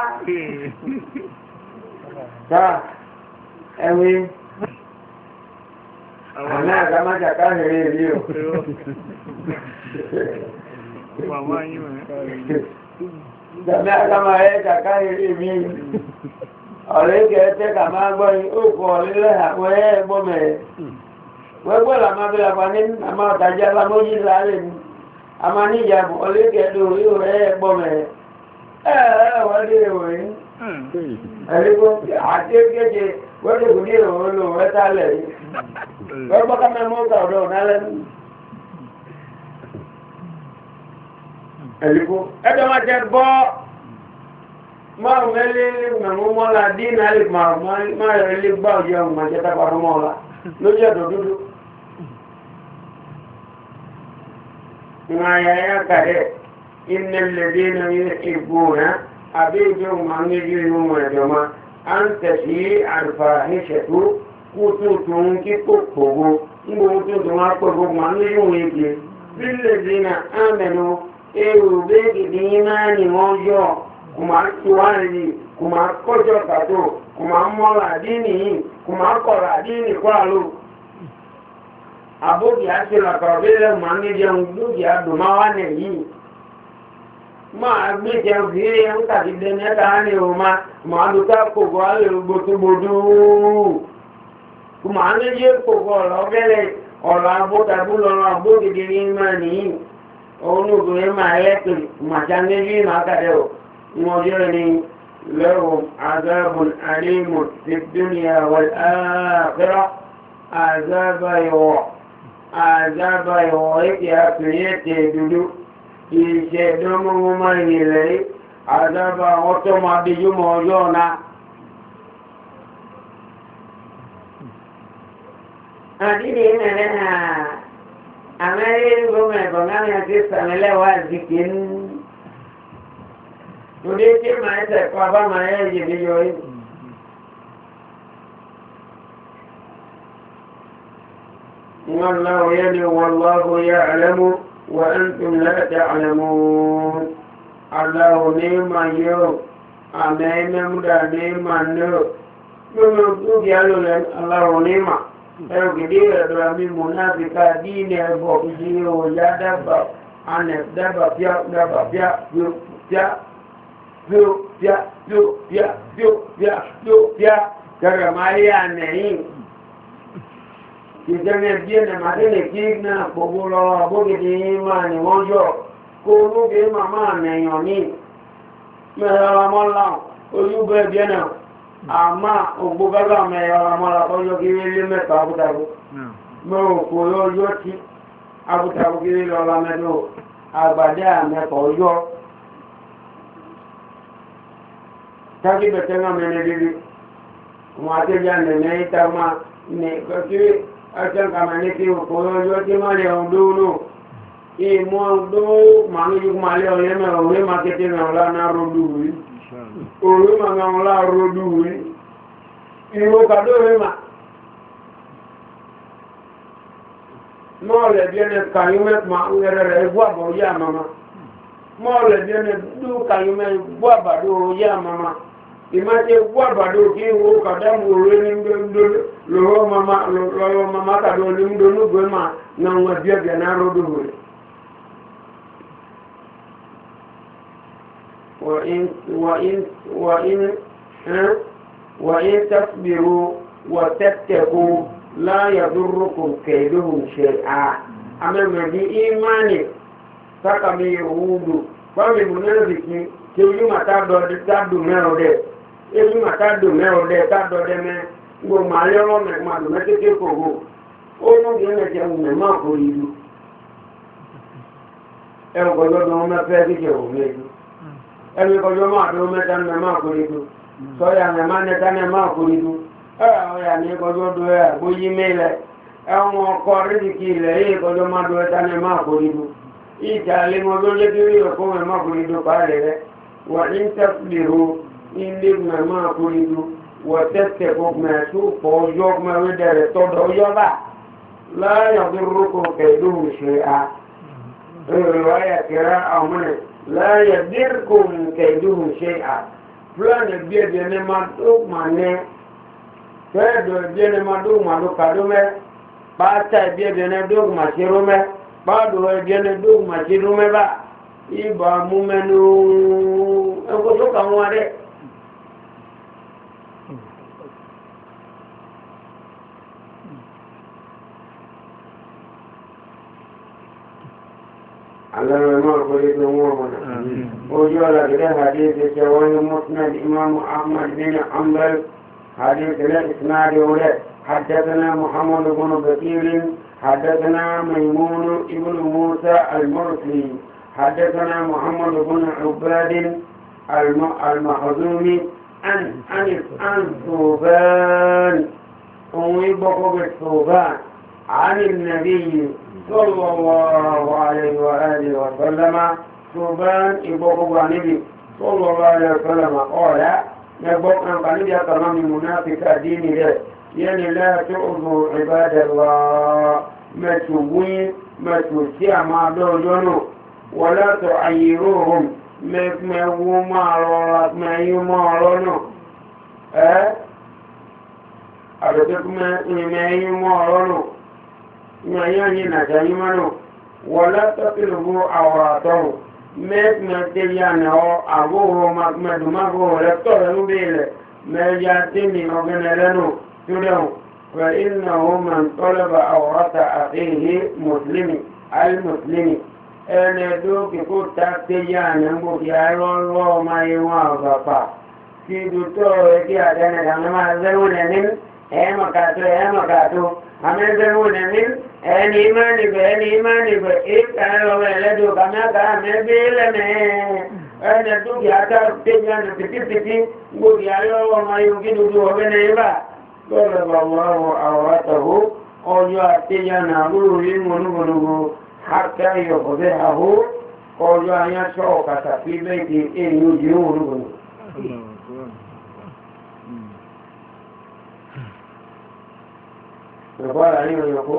táà ẹ̀wí àmì àgbàmájà káàkiri ìlú àmì àgbàmájà káàkiri ìlú ọ̀rẹ́ kẹ́ẹ̀tẹ́ kà máa gbọ́yìn ó kọ̀ ọ̀lẹ́lẹ́ àwọn ẹgbọ́mẹ̀ wẹ́gbọ́ làmá bí lápá ní àmà ọ̀tàjá lámójí láàrẹ̀ ní àmà ní ìyàbọ̀ ọlẹ́gẹ̀ẹ́dò yóò rẹ̀ ẹgbọ́mẹ̀ ẹ̀ẹ́ wọ́n dé ìwòyìn ẹ̀rígbó àti kéje wọ́dé kò dé ìwòyìn lò wẹ́tálẹ̀ yìí wẹ́gbọ́ ká mẹ́mọ́ ọ̀dọ̀ nálẹ́ ní ẹ̀rígbó ẹjọ́ máa jẹ bọ́ máa mẹ́lẹ́ mẹ́mọ́ mọ́lá dínà lè máa rẹ̀ lè gbá òjò ọmọ jẹta pàdé mọ́lá lójú ẹ̀dọ̀ dúdú máa yáyá kàdẹ̀ iná lèdè náà yóò ìgbò náà àbíjọ máa ń yíjú inú ẹ̀dọ̀ máa a ń tẹ̀sí àlùfà ìṣẹ̀tú kú tuntun kí kò pògbó nígbò tuntun wá pògbó máa ń yíjú wọn ìgbé bí lèdè náà á mẹ́nu èrò bẹ́ẹ̀kì ní máa ní wọ́n yọ kò máa tí wá rí kò máa kọjọ kàtó kò máa mọ́ra àdínì yìí kò máa kọ̀rọ̀ àdínì kọ́ àlò àbókì àti làkọ̀ọ́bẹ̀rẹ̀ máa ń jẹun lókè àdùnmáwá nẹ̀ yìí máa gbé jẹun kìí ń kàtí dẹ́nẹ́ta ní ọmọ máa lùká kòkó alẹ́ gbogbogbòdó kò máa ń yé kòkó ọ̀rọ̀ ọ̀gẹ́lẹ̀ ọ̀rọ̀ abótabú lọ́rọ̀ àbókìdí ní máa nìyí òun obìnrin máa lẹ́pẹ̀ màṣá méjì máa kàdẹ́ ò wọ́n jẹ́ ní lẹ́wọ̀n àzábùn àrímù ti dúnìyà wọ́n áàkírọ́ àzábáyọ̀wọ̀ àzábáyọ̀wọ̀ èkì àpìyẹ́ tẹ̀ dúdú ìṣẹ̀dọ́mọ́ máa ìrìnlẹ̀ àzábá ọ̀tọ́ máa díjú mọ́ ọjọ́ náà àdínì mẹ́rẹ́ àmẹ́rin gómìnà ẹ̀kọ̀ngámi àti sàmìlẹ́wà zìkì ń lórí tí máa ẹ̀sẹ̀ kọ́ bá máa ẹ̀ yìí yọ yìí wọ́n lọ́wọ́ yẹ́ ni wọ́n lọ́wọ́ yẹ́ àlẹ́mú وأنتم لا تعلمون الله نعم يو أمين مدى نعم نو يقول يالو لن الله نعم ẹ̀rọ gẹ̀dẹ̀ ẹ̀rọ mi mọ̀náfíkà dínà ẹ̀bọ̀ ìṣẹ́ òyà dábà ànẹ̀ dábà píà dábà píà píò píà píò píà píò píà píò píà píò píà kẹrẹ máa yà nẹ̀yìn ìjẹ́mẹ̀ bí ẹ̀nà màdínlẹ̀ kí náà gbogbo lọ agbógede máa ní wọ́n yọ kó olóògbé màmá àmẹ̀yàn ní mẹ́rọ̀lámọ́lá olúgbẹ́ bí ẹ̀nà àmá ògbógágá mẹ́rọ̀lámọ́lá ọjọ́ kí lé mẹ́ta abútàbú mẹ́rọ̀ kò yọ tí abútàbú kí lé lọ́la mẹ́dọ̀ àgbàdẹ́ àmẹ́kọ̀ yọ tákì bẹ̀tẹ́ náà mẹ́rin lílé wọn àtẹ́jà nẹ̀mẹ́ ìta máa ní kọ́kiri ọjọ́ kàmà ní kí òkú ọjọ́ tí máa lè ọ̀n lóòrò ìmọ̀ tó máa ń yíkú máa lé ọ̀lẹ́ mẹ́ òwe máa kété náà ọ̀lá náà rọ́dù wí òwe máa ń ọ̀lá rọ́dù wí ìwò kàdó òwe máa mọ́ọ̀lẹ̀ bí ẹni kàyúmẹ́ máa ń rẹ̀ rẹ̀ ẹgbọ́ àbọ̀ yá mama mọ́ọ̀lẹ̀ bí ẹni dú kàyúmẹ́ ẹgbọ́ àbàdo yá mama ìmáṣe ẹgbọ́ àbàdo kí ìwò kàdámù òwe ní lọ́wọ́ mama kàdó ní ndónúgbé máa náà wọ́n bí ẹgbẹ̀ náà rọ́dù wí وإن وإن وإن وإن تصبروا وتتقوا لا يضركم كيدهم شيئا أما من إيماني سكمي يهود فمن منافقين كيلو ما تابدو تابدو ميرودي كيلو ما تابدو ميرودي تابدو دمي ngo malero me ma do mete ke kogo o no ge me je me ma ko yidu e ko do do me fe ke o me ẹni kọjọ́ máa tó mẹ́ta ní ẹmà kòrìdú sọ́yà ní ẹmà nẹta ní ẹmà kòrìdú ẹ̀yà ní kọjọ́ tó ẹ̀ àgbóyí mẹ́lẹ̀ ẹ̀wọ̀n ọkọ̀ rídìkì ilẹ̀ yìí kọjọ́ máa tó ẹta ní ẹmà kòrìdú ìjà lè mọ́ tó lé kiri ọkọ̀ ẹmà kòrìdú pàálẹ̀ rẹ̀ wà ní tẹ́sílẹ̀rọ ilé ẹmà kòrìdú wà tẹ́sẹ̀ kọkùnmẹ̀tú pọ̀ ọjọ́ mẹ́rẹ́dẹ̀rẹ̀ tọ́dọ̀ ọjọ́bà láyọ̀ bí rúkọ kẹ̀lú ṣe à لا يدركم كيده شيئا فلان بيدنا ما دوك مانه فدو بيدنا ما دوك ما دوك كادومه باتا بيدنا دوك ما شيرومه بادو بيدنا دوك ما شيرومه با iba mumenu enko to kan wa de الله ما قلت نمومنا وجعل كده حديث سواه مسند إمام أحمد بن حنبل حديث لا إسناد ولا حدثنا محمد بن بكير حدثنا ميمون ابن موسى المرسلي حدثنا محمد بن عباد المخزومي عن عن عن ثوبان ويبقى بالثوبان عن النبي صلى الله عليه وآله وسلم ثوبان يبقى عن النبي صلى الله عليه وسلم قال يبقى عن النبي كمان منافق دين له يعني لا تؤذوا عباد الله ما تبوي ما تسيع ما دوجنوا ولا تعيروهم ما ما وما ما يمارونوا اه أردتكم ما يمارونوا نياني نجايمانو ولا تطلبوا عوراتهم ميت متيان او ابوه مكمد مغو لتورن بيل مياتني مغنلنو تدو فإنه من طلب عورة أخيه مسلم المسلم أنا دوك كنت تيان مبيارو ما يوافق في دكتور كي أدانا كما زونين ايما كاتو ايما كاتو हमें जरूर नहीं ऐनी मानी बे ऐनी मानी बे एक कारण हो गया ले जो कम्या का मैं बेल में ऐने तू क्या था तेज़ान पिटी पिटी वो क्या लो हमारी उनकी दूध हो गए नहीं बा तो लगा वो आवाज़ हो और जो तेज़ान आगुल हुई मनु मनु को हर क्या यो होते हो और जो आया शो का था पीले की एक यू जीव मनु Manu Nabara hiyo yoko.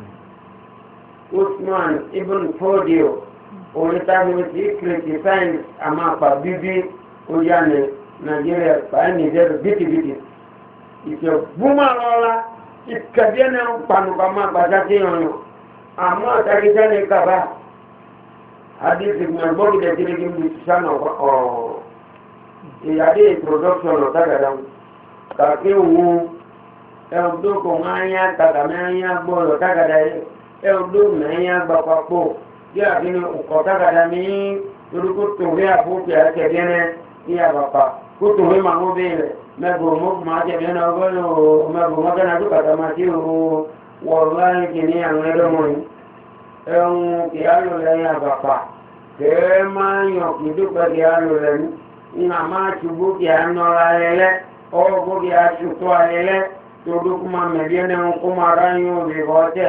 Usman ibn Fodio olitabi with criticize ama pa bibi oyane Nigeria pa Nigeria biti biti. Ito buma lola ikadiana panu kama bazati yono. Ama takijane kaba. Hadith ibn Al-Bukhari de dirigim di sana o iyade production o tagaram. Kake wu ẹ̀ọ̀dó kò máa ń yá tàbí máa ń yá gbọ́ọ̀lọ̀ tágàdá ẹ̀ọ̀dó máa ń yá gbapapọ̀ bí àfihàn ọkọ̀ tágàdá ní orúkọ tòwé àbúkẹ́ àkẹ́bíẹ́nẹ́ ní àbàpà kó tòwé máa ń bèèrè mẹ́gbọ̀n mọ́kù máa kẹ́bíẹ́nẹ́ ọgọ́rùn ún mẹ́gbọ̀n mọ́kànlá tó kàtà máa tí ó wọ̀ láyé kì ní àwọn ẹlọ́mọ yìí ẹ̀hún kì á lò lẹ́yìn àbàpà kẹ́ẹ́ máa ń yàn kì í dúpẹ́ kì á lò lẹ́nu ní àmá àtúgbò kì á nọra ayẹlẹ́ ọgbó kì á ṣùtọ́ ayẹlẹ́ todo kuma mediana kuma ranyo bigote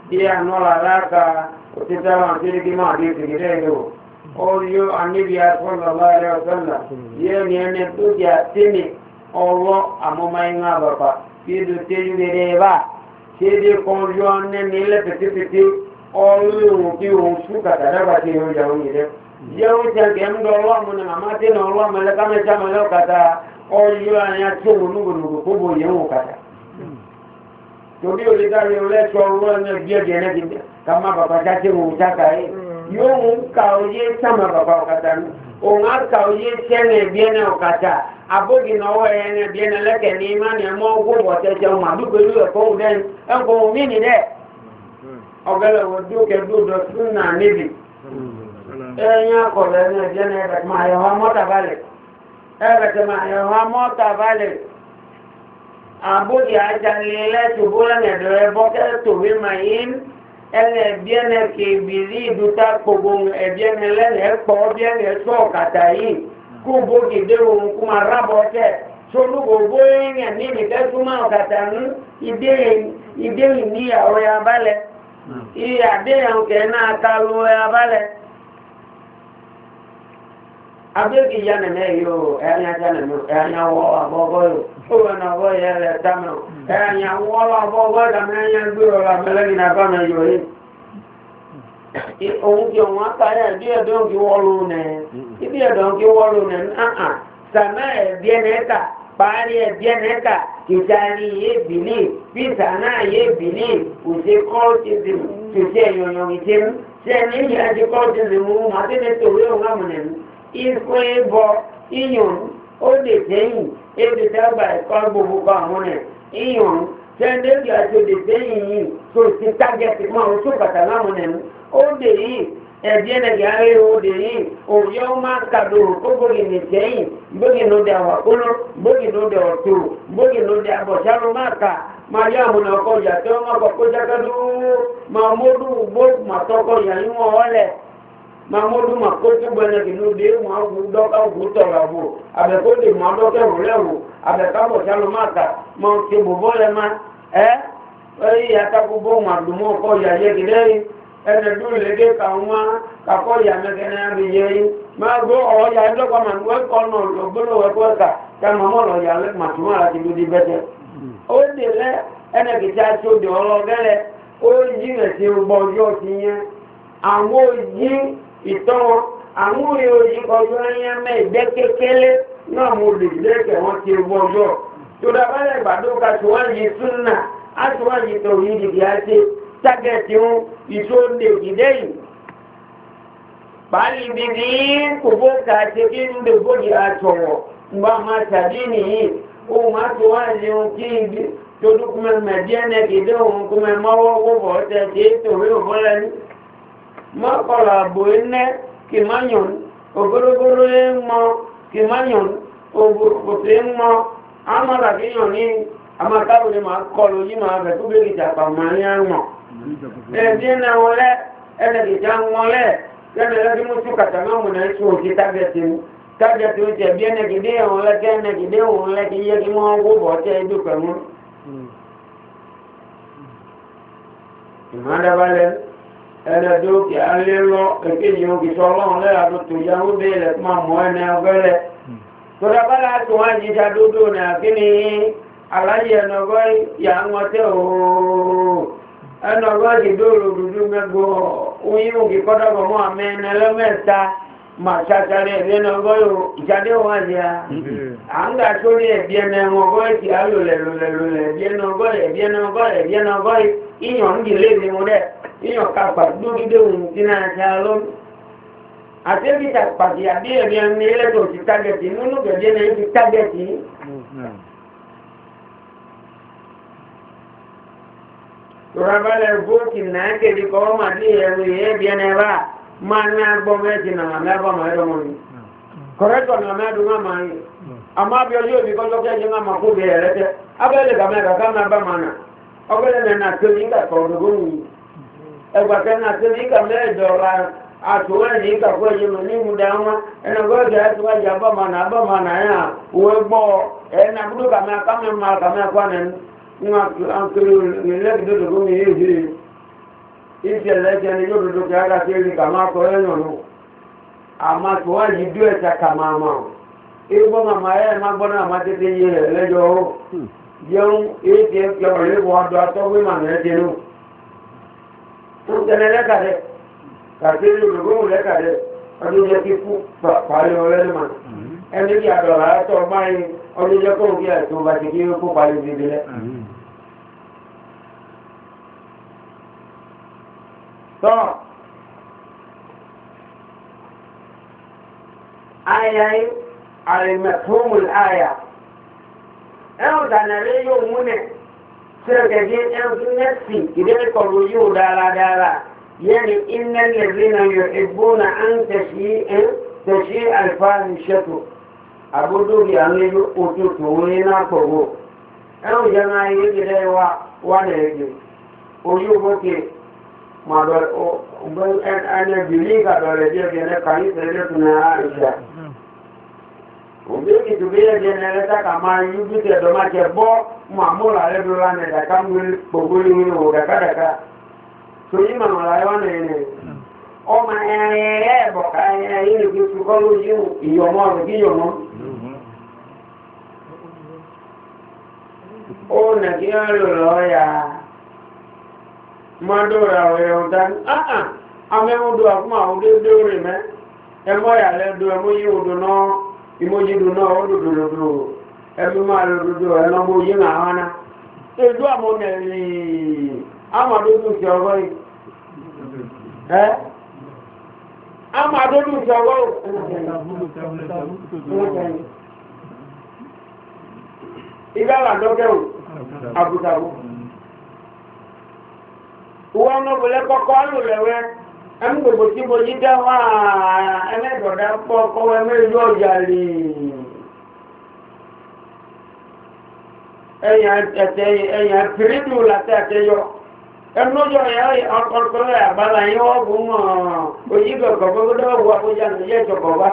dia nola raka utitawa siriki ma di sigiredo oyo anibia sallallahu alaihi wasallam ye ni ene tuja tini owo amoma inga baba kidu teju dereba sede konjo ne nile peti peti oyo ki o suka daraba ti yo jawu ide yo ta gem do wa mun na mate no wa mala kama chama lo kata oyo anya tumu nugu nugu kubo yewu kata tobi o le da yo le so ro ne bie de ne ki kama baba ta ti mu ta kai yo un ka oye chama baba kata o nga ka oye chene bie ne o kata abogi na o ene bie ne le ke ni ma ne mo go bo te je ma du pelu e ko den en ko mi ni de ogele wo du ke du do sunna nibi enya ko le ne bie ne ba ma yo mo ta vale e ba ma yo mo ta vale abogi aja lele to bola ne do e bo ke to wi mayin ele viene que bili duta kogon e viene le le ko viene so katai ku bogi de un kuma rabote so lu go boyin ni ni ke kuma katan ide ide ni ya o ya bale i ade an ke na ka lu ya bale abeki yana ne yo anya jana no anya wo abogo yo o na wo ya le tamo anya wo abogo da me nya gboro la mele na ba me yo yi e o ngi o aka ya di e don ki wo lu ne ibi e don ki wo lu ne ah ah sana e viene ka pari e viene ka kitani ye bili pisana ye bili use cultism to say yo yo item se ni ya di cultism mu ma te ne to yo ngamune ìfún ẹbọ ìyọ̀n ó lè tẹ́yìn ebi dábà ẹ̀kọ́ gbogbo bá wọn rẹ̀ ìyọ̀n tẹ́ndéèkì àti òdè tẹ́yìn yìí tó ti tágẹ́tì mọ́ àwọn tó bàtà láwọn rẹ̀ ó lè yìí ẹ̀bí ẹnẹ̀gì ààrẹ ó lè yìí òye ó máa kàdó ó gbógi ní tẹ́yìn gbógi ló dé àwọn akóló gbógi ló dé ọ̀tò gbógi ló dé abọ̀sáló máa kà máa yá àwọn ọkọ̀ ìyà tó máa kọ̀ kó jákàdó máa módù gbó màtọ́kọ̀ ìyà yín wọ́n ọ̀lẹ̀ mamodu makoto bwana kinude mwa doka uguto labo abeko de madoka ulewo abeka bo chalo maka mo ti bobole ma eh ei atakubo madumo ko ya ye gidei ene dule de kauma ka ko ya mekena biye ma go o ya ndo ko man we ko no lo bolo we ko ka ka mamo lo ya le matuma la ti di bete o de le ene ki ta so de olo gele o ji ne ti bo yo ti yen àwọn yi ìtọ́ àwọn òyìn ọjọ́ ẹyẹ mẹ́ ìgbẹ́ kékeré náà mo lè lẹ́kẹ̀ wọ́n ti wọ́jọ́ tó dábálẹ̀ ìbàdó ka tí wọ́n yìí súnnà á tí wọ́n yìí tó yìí dìdì àti tágẹ̀tì ń ìtò lè gìdẹ́ yìí pàálì bìbí kò bó ka ṣe kí ń lè bóyí àtọ̀wọ̀ ńgbà máa tàbí nìyí ohun má tó wá ní ohun kí ibi tó dúkúmẹ́ mẹ́díẹ́nẹ́ gìdẹ́ ohun kúmẹ́ mọ́wọ́ wọ́pọ̀ ọ̀tẹ̀ tí tòwé òbọ́lẹ́ni mọ́kànlá àbò iná kì máa yàn ògbórógbóró ń mọ́ kì máa yàn ògbòkòtò ń mọ́ àmọ́ra kí yàn ní àmàkàrò ní máa kọlù yí máa bẹ̀ tó bèèrè ìjàpá máa ní àmọ́ ẹ̀dí ẹ̀nà wọlé ẹ̀nàkìjá wọlé ẹ̀nàkìjá mú sí kàtà náà mú náà tún òkè tágẹ̀tì mú tágẹ̀tì ó jẹ̀bi ẹ̀nàkìdé ẹ̀wọ̀n lẹ́kẹ́ ẹ̀nàkìdé ẹ̀wọ̀n lẹ́kẹ́ yẹ kí wọ́n wó bọ̀ tẹ́ ẹ̀dù pẹ̀mú ìmọ̀dábalẹ̀ ẹnẹ dókè alẹ́ lọ èkéyìí òkè sọ ọlọ́run lẹ́yà tó tó yáwó bẹ́ẹ̀lẹ̀ tó máa mọ́ ẹni ọgọ́lẹ̀ tó dábálà tó wá jíjà dódó ní àkíní aláyé ẹnọgọ́ yà ń wọ́tẹ́ ooo ẹnọgọ́ ti dóòrò dúdú mẹ́gbọ́ oyin òkè kọ́dọ̀gbọ̀ mọ́ àmì ẹni ẹlẹ́mẹ́ta máa ṣàṣàrẹ̀ ẹ̀bí ẹnọgọ́ ìjáde wọn àti à ń gà sórí ẹ̀bí ẹni ẹnọgọ́ ti alòlẹ̀ lòlẹ̀ lòlẹ̀ ẹ̀bí ẹnọgọ́ ẹ̀bí ẹnọgọ́ ẹ̀bí ẹnọgọ́ ìyàn ń dìlé mi mú dẹ́ ìyàn kápá lórílẹ̀ òun tí náà ṣe alọ́ àtẹ́bíta pàtì àbí ẹ̀rí ẹni ẹlẹ́tọ̀ ti tágẹ̀tì nínú gẹ̀dẹ́ náà ti tágẹ̀tì tòrábálẹ̀ bóòkì náà kéde kọ́ máa ní ẹ̀rù ẹ̀bí ẹni bá máa ní agbọ́ mẹ́sì náà mẹ́bọ̀ máa ẹ̀rọ wọn ni kọ̀rẹ́tọ̀ náà mẹ́dùn máa ń àmọ́ bí ọjọ́ òbí kọ́jọ́ kẹ́jẹ́ máa máa kó bẹ̀rẹ̀ rẹ̀ abẹ́lẹ̀ gàmẹ́gà ká máa bá máa nà ọgbẹ́lẹ̀ náà tó ní ìgbà kọ̀ọ̀dọ̀gbọ́n yìí ẹgbàkẹ́ náà tó ní ìgbà mẹ́ẹ̀dọ̀ra àtúwẹ́ ní ìgbà kọ́ yìí mọ̀ ní ìmúdá wọn ẹnàgọ́jọ́ ẹ̀tùwájà bọ́mọ̀nà bọ́mọ̀nà yà òwe gbọ́ ẹ̀nà búrú kàmẹ́ kámẹ́ máa kàmẹ́ kwánẹ̀ ní àkèrè ìlẹ́gbẹ̀dọ̀gbọ́n yìí yìí ìṣẹ̀lẹ̀ jẹni yóò dúdú kí ara sí rí kàmá kọ ẹ̀yàn nù àmà tó wá yìí dú ẹ̀ta kàmá mà ìgbọ́n màmá ẹ̀ má gbọ́dọ̀ àmà tètè yé rẹ̀ lẹ́jọ́ ó jẹun èyí ti ẹ̀ yọ̀ lébọ̀ ọdọ̀ atọ́gbé màmá ẹ̀ dẹnu ń tẹ̀lé lẹ́kàdẹ́ kàtí olùdókòwò lẹ́kàdẹ́ ọdún jẹ́ kí kú pàálí ọlẹ́lẹ́ mà ẹni kí àdọ̀rà àtọ̀ báyìí ọdún jẹ́ kóhùn kí ẹ̀tọ́ bá ti kí kú pàálí bíbí lẹ́ tọ́ ayayi alimẹ̀fúnmù àyà ẹ̀hùn dànàrẹ́ yóò múnẹ̀ tí ó gẹ̀gẹ́ ẹ̀hùn nẹ́sì ìdẹ́kọ̀rọ̀ yóò dáradára yẹ́nì iná lẹ́rìnà yóò ẹgbóna án tẹ̀sí alfáàrí ṣẹ́tò àbúdórí àmìlú òtútù orí náà pọ̀gbọ́ ẹ̀hùn jẹ́ máa yé gẹ́gẹ́ wà lẹ́gẹ́ ojú bókè ana bilika dole je gene kai sele tuna Aisha ubiki tubia gene ta kama yubi te do ma ke bo mamula le do la ne da kamul boguli ni o da kada ka so yi ma mala yo ne ne o ma e bo ka e ni ki su ko lu yu iyo mo ro ki yo mo o na ki alo lo ya Mandora we dan ah ah ame odo akuma odo do re me e mo ya le do e mo yi odo no imoji do no odo do do e bi ma lo do e no mo yi na ana e do amo ne ni ama do do se ogo yi eh ama do do se ogo iga la do ke o abutabu wọ́n ní obìnrin kọ́kọ́ lò lẹ́wẹ́ ẹni gbogbo tí mo yí dá wá ẹlẹ́dọ̀dá pọ̀ kọ́wọ́ ẹmẹ́ yóò jà lè ẹ̀yàn pìrìdù láti àtẹyọ ẹnu yọ ọkọ̀ọ̀kọ̀lẹ̀ àbálà yín wọ́n bú mọ̀ òyí kọ̀kọ̀ gbogbo wà kó jà ní yẹ́ ìjọkọ̀ wá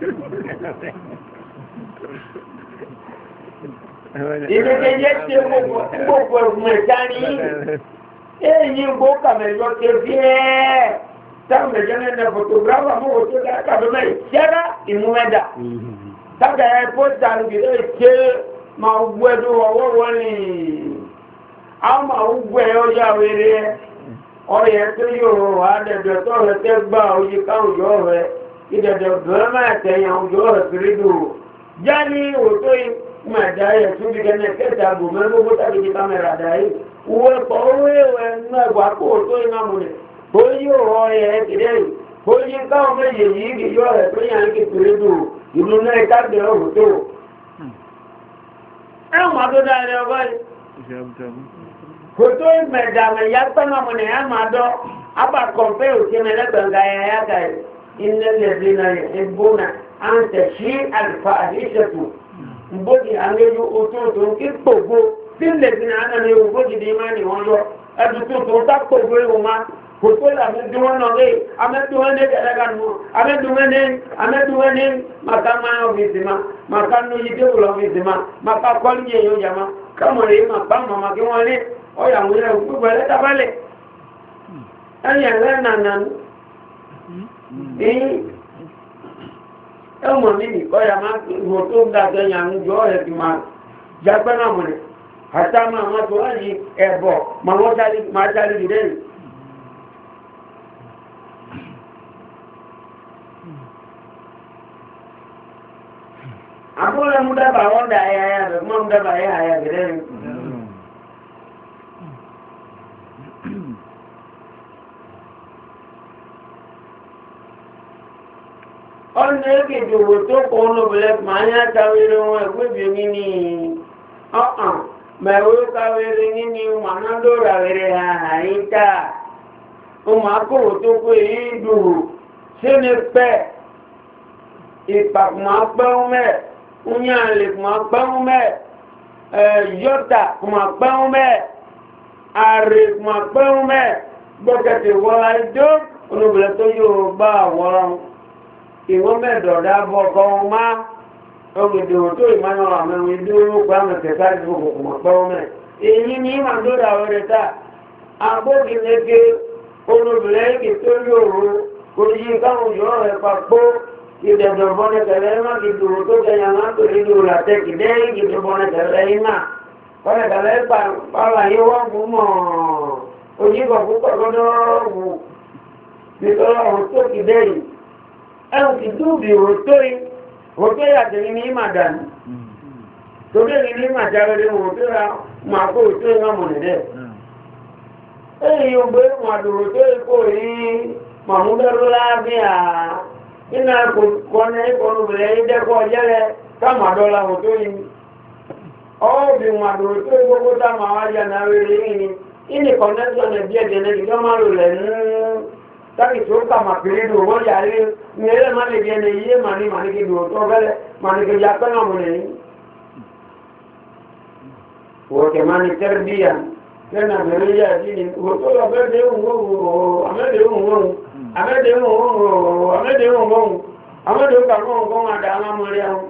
ìdíkẹ́ yẹ́ tí gbogbo ẹ̀fùn ẹ̀já ní èyí gbó kàmẹ̀lọ́ tẹ bí ẹ́ táwọn ẹ̀jẹ́ ní fotográfà mú òtó dákàdọ́mẹ́ ìṣẹ́rá ìmúẹ́dà tábà ẹ̀ pósítà nìgbèrè ṣe máa gbọ́ ẹ̀dù ọwọ́ wọn ni àwọn máa gbọ́ ẹ̀ ọjà wẹ̀rẹ̀ ọyẹ tó yóò wà dẹ̀dẹ̀ tó rẹ̀ tẹ́ gbà oyè káwùjọ rẹ̀ ìdẹ̀dẹ̀ bẹ̀rẹ̀ máa tẹ̀yàn òjò rẹ̀ kìrìdò já ní òtó yìí máa dá ẹ̀ tún bí kẹ́nẹ̀ kẹta bò mẹ́gbogbo tàbí ti kámẹ́rà dá yìí uwe kwa uwe ẹgbà kó tó iná múlẹ̀ ó yíò rọ ẹ̀ kìdẹ̀ yìí ó yí káwọn méjì yìí kì yọ ẹ̀ tó yàn kí pèrè dù ìlú náà ìtàgbé ọ̀hún tó ẹ̀wọ̀n tó dáadé ọgọ́ yìí kò tó mẹ̀dàmẹ̀yà tọ́nà múlẹ̀ ẹ̀ máa dọ́ abà kọ̀m̀pẹ́ òkè mẹ́lẹ́gbẹ̀ngà ẹ̀yà kàì ilẹ̀ lẹ́sìnà ìgbóná à ń tẹ̀ sí àlùfà àdíṣẹ́tù mbókì àngẹ́jú òtótó kí gbogbo tí lè fi náà ní ewu bó jìdí máa ní wọ́n lọ ẹ̀dùtù tó tápò ìwé ìwọ̀n máa kò tó lè amẹ́dúnwọ́n náà rí amẹ́dúnwọ́n ní ẹ̀ẹ́dẹ́gà nù amẹ́dúnwọ́n ní amẹ́dúnwọ́n ní màkà máa ọ̀fíìsì ma màkà nù yí tébùlù ọ̀fíìsì ma màkà kọ́lù yẹn yóò jàmá káwọn rí mà bá màmá kí wọ́n ní ọ̀yà àwọn ilẹ̀ gbogbo ẹ̀lẹ́ tábálẹ̀ ẹ̀yìn ẹ̀lẹ́ nànà ní ẹ̀mọ̀ mi nì ọ̀yà máa wò tó ń da kẹ́yìn àwọn ìjọ ọ̀rẹ́ ti máa jágbẹ́ náà mọ̀lẹ̀ àtàmà àwọn tó wáyé ẹ̀bọ̀ ma wọ́n máa sáré ìdẹ́ yìí àbúrẹ́ mú dábà wọ́n dá ayá ayá rẹ̀ mọ́ mú dábà ayá ayá gẹ̀rẹ́ yìí ọ̀nà èkèjì òwò tó kọ́ ọ́nà bẹ̀lẹ̀ máa ń yá tàwéré wọn ẹ̀gbẹ́bì mi ní ọ̀hàn mẹ́wó káwéré nínú màmádóra rẹ̀ àyíká ọmọ akówò tó kó èyí dùrù sí ní pẹ́ ìpàkùnmá pẹ́hún mẹ́ únyàlè kùnmá pẹ́hún mẹ́ yọ́ta kùnmá pẹ́hún mẹ́ ààrẹ kùnmá pẹ́hún mẹ́ gbọ́kẹ̀tẹ̀ wọ́lá ìjó olùbẹ̀lẹ̀ tó yóò bá wọ́rán ìwọ́n mẹ́dọ̀dá bọ́ kọ́ wọn máa ọgbẹ̀dẹ̀ òtó ìmáyọ̀ àmẹ́rin ìdúró pàmẹ́ kẹta ìdúró kòkòmọ̀ pẹ́wọ́ mẹ́ èyí ní ìmàdóra ọ̀rẹ́ ta agbókìlẹ́gẹ́ olùbìnrin kì tó yòrò kò yí káwọn òjò rẹ̀ papọ̀ ìdẹ̀dọ̀ bọ́nẹ̀kẹ̀lẹ́ má kì dùrù tó kẹyà má tó rí dùrù àtẹ́ kì dẹ́ kì tó bọ́nẹ̀kẹ̀lẹ́ yìí náà bọ́nẹ̀kẹ̀lẹ́ pàlà yìí wọ́n mú mọ́ òjìbọ̀ púpọ̀ lọ́dọ̀ wù nítorí àwọn tó kì dẹ́ yìí ẹ̀hùn kì dùbì òtó yìí òtó yàtọ̀ ní ìmàdàn tó dé ní ìmàdàn òtó yà máa kó òtó yìí má mọ̀ nílẹ̀ èyí ò gbé màdùrù tó ikú yìí màmúdẹ́rú láàbíà nínú ẹkùnkọ́ni ìkọlùbìnrin yìí dẹ́kọ̀ jẹ́lẹ̀ káàmàdọ́lá òtó yìí ọ́ọ̀bì màdùrù tó gbogbo táàmà wájá náà rí yìí ni ìní kọ̀nẹ́sọ̀nà bí ẹ̀jẹ̀ náà ìjọ máa lò lẹ̀ ní táàkì tó kàmà pèrè dùn wọ́n yà rí ní ẹlẹ́ má lè bí ẹni yé màní màníkì dùn tó fẹ́lẹ̀ màníkì ya pẹ́ náà mọ̀ lẹ́yìn wọ́kẹ̀ má ní tẹ́rẹ̀bíyà lẹ́nà bẹ̀rẹ̀ yà sí ni òtó lọ bẹ́ẹ̀ dé òun òun àmẹ́dẹ̀ òun òun àmẹ́dẹ̀ òun òun àmẹ́dẹ̀ òun òun àmẹ́dẹ̀ òun kàkọ́ òun kọ́ àdá alámọ́rí àwọn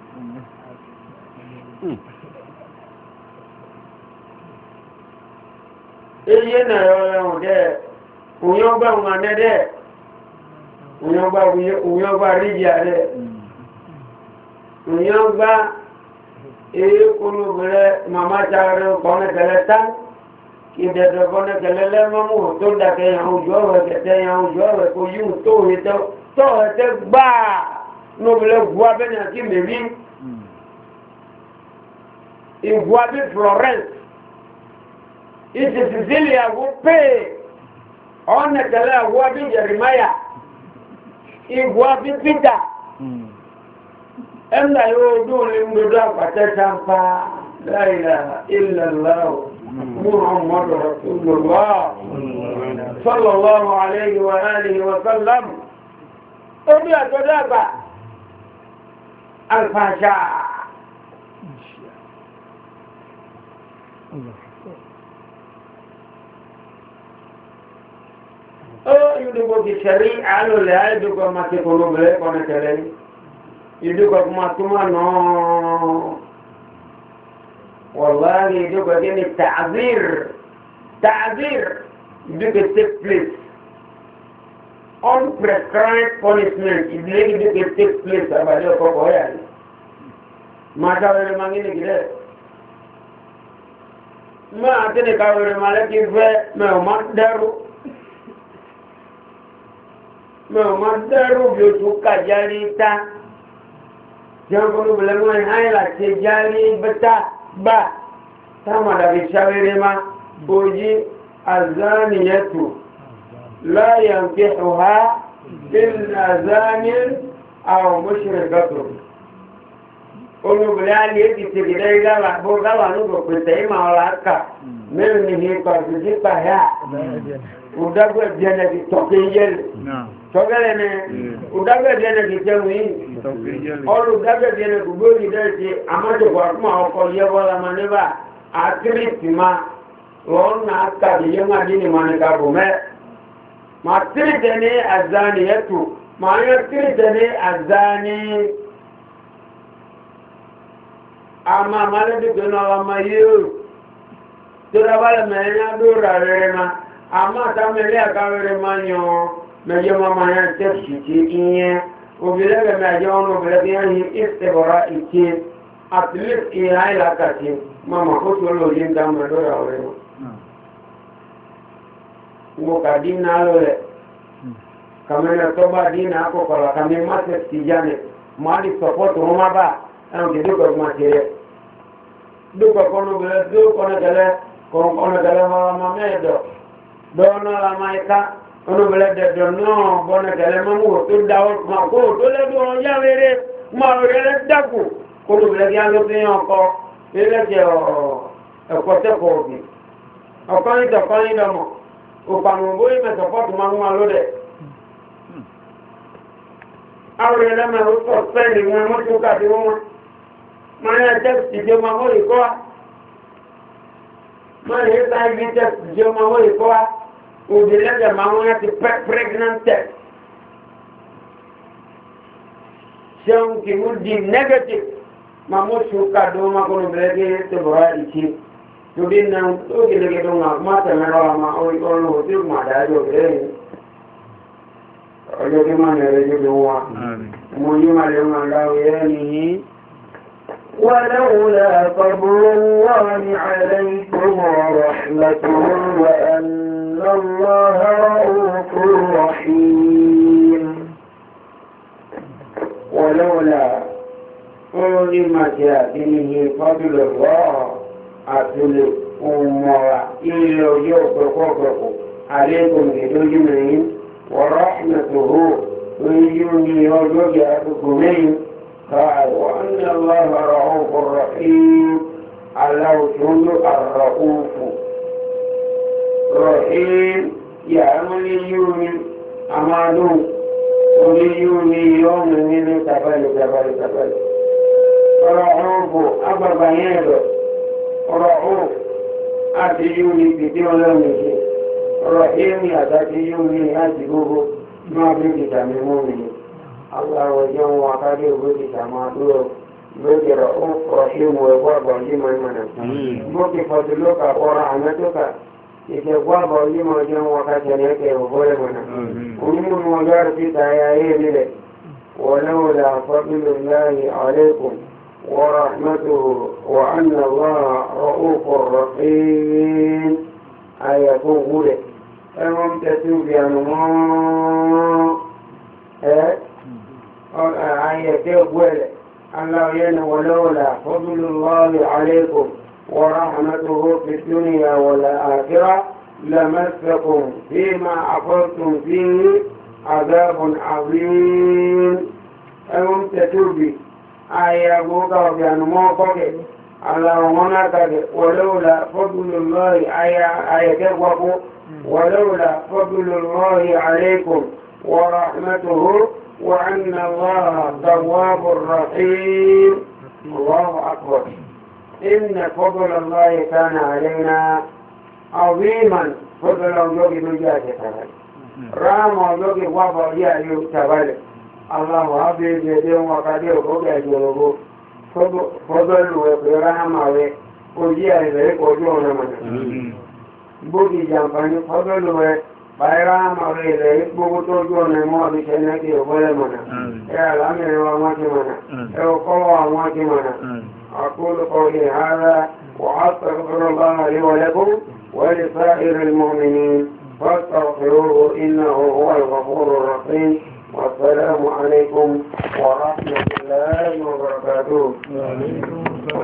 èyí ẹ̀nà ẹ̀rọ dẹ́ òyìnbá òun ànẹ́dẹ́ òyìnbá ríjìá dẹ́ òyìnbá èyí kúrò bẹ̀rẹ̀ màmá sáré kọ́nẹ́kẹ̀lẹ́ tán ìdẹ̀dọ̀ kọ́nẹ́kẹ̀lẹ́ lẹ́mọ́mú tó dàkẹ́ yàn ojú ọ̀rẹ́ kẹtẹ́ yàn ojú ọ̀rẹ́ kò yíò tó ẹ̀tẹ́ tó ẹ̀tẹ́ gbáà nóbulẹ̀ gùwà bẹ́ẹ̀ ní àti mèrí ìgùwà bí Florence ìsì Sicilia wó pé ọ̀nẹ́kẹ̀lẹ́ àwọ́ bí Jeremiah ìgùwà bí Peter ẹ̀mdà yóò dùn ní gbogbo àpàtẹ́ sáńpá la ilaha illallah Muhammadu Rasulullah sallallahu alayhi wa alihi wa sallam orí àjọ́dá àgbà alfàṣà ó yúdúgbò kì ṣẹ̀rí àálòlẹ̀ àìdúgbò máa ti kòrò bẹ̀rẹ̀ kọ́nẹ̀tẹ̀lẹ̀ ìdúgbò kò máa túnmà náà والله يدوك أجل التعذير تعذير يدوك take place unprescribed punishment يدوك take place أبدا كوكو يعني ما شاء الله مانجيني كده ما أتني كاوري مالكي في ما هو مقدرو ما هو مقدرو بيوتوك جاليتا جانكولو بلغوين هاي لا تجالي بتا ba sama daga shawere ma boji azaniyatu la yankihuha illa zanin aw mushrikatu onu bulali eti tigidai gala bo gala nu go pete ma olaka mel ni hi ko ji pa ya udago jene ki tokeyel togele ne udago jene ki temi olu udago jene ku bo ni deti amajo ko kuma oko ye wala maneba akritima lona ka ye ma dini manika bume ma tritene azani yetu ma ya tritene azani ama male de gona la mayo tora me nya do ra re ma ama ta me le akawere manyo me je mama ya tesi ti iye obile be me je ono bele bi ani istibara iti at least i ai la kati mama ko to lo yin da me do ra re mo ka dina lo le kamera to ba dina ko ko la kamera te ti jane mali support roma ba an ke do ko ma tere do ko ko no bele do ko na gele ko ko na gele ma ma me do dono la maika ono blede dono bona gele mamu to dawo ma ko to le do ya were ma were daku ko do blede ya lo pe ko ele je o ko te ko bi o ko ni to ko ni do mo o pa mo boy me support ma ma lo de awre la me o to spend mo mo to ka di mo ma ya te ti je ma mo ko ma ye ta bi te je ma mo ko Ubilaga mauna ti pregnant test. Siang kimudi negative. Mamu suka do makono belagi te bora ichi. torí náà tó gẹ́gẹ́ tó máa má tẹ̀mẹ́rọ àmà ọlọ́run tí ó máa dájọ́ lẹ́yìn ọjọ́ tí máa nẹ̀rẹ̀ jẹ́ wá mo yí máa lè máa láwọ́ yẹ́ ni yìí ولولا فضل الله عليكم ورحمته وأن الله رؤوف رحيم ولولا علمت يأتيه فضل الله أتل أمرا إلا يوفقكم عليكم بدجمعين ورحمته ويجوني وجوجاتكم قال وأن الله رؤوف رحيم الله شهد الرؤوف رحيم يعمل يوني أمانو وليوني يوم من تبال تبال تبال رؤوف أبا بيانه رؤوف أتيوني بديولوني رحيم يتيوني أتيوه ما بيك تميموني الله وجل وقدر بك تمادو بك رؤوف رحيم وقواب لمن منا بك فضلك ورحمتك يتقواب لمن جل وقدرك وقوله منا ومن وجار في تايائه ولولا فضل الله عليكم ورحمته وأن الله رؤوف رحيم آية قوله أمم تتوب يا نمان آية قوله الله ين ولولا فضل الله عليكم ورحمته في الدنيا والآخرة لمسكم فيما أفضتم فيه عذاب عظيم أمم تتوبي آية قوله يا نمان قوله اللهم نكد ولولا فضل الله آية قوله ولولا فضل الله عليكم ورحمته وأن الله تواب رحيم الله أكبر إن فضل الله كان علينا عظيما فضل الله نجاة رام الله وابا يأيو تبالي الله حبيب يدين وقدير وقع جنوبه فضل وقرام وقجيه ذلك وجوهنا منه بوكي جنباني فضل وقرام Bayram awre le gbogbo tó jọ na mo bi sene ki o bole mona e ala mi wa ma ki mona e o ko wa ma ki mona aqulu qawli hadha wa astaghfirullah li wa lakum wa li sa'iril mu'minin fastaghfiruhu innahu huwal ghafurur rahim wassalamu alaykum wa rahmatullahi wa barakatuh.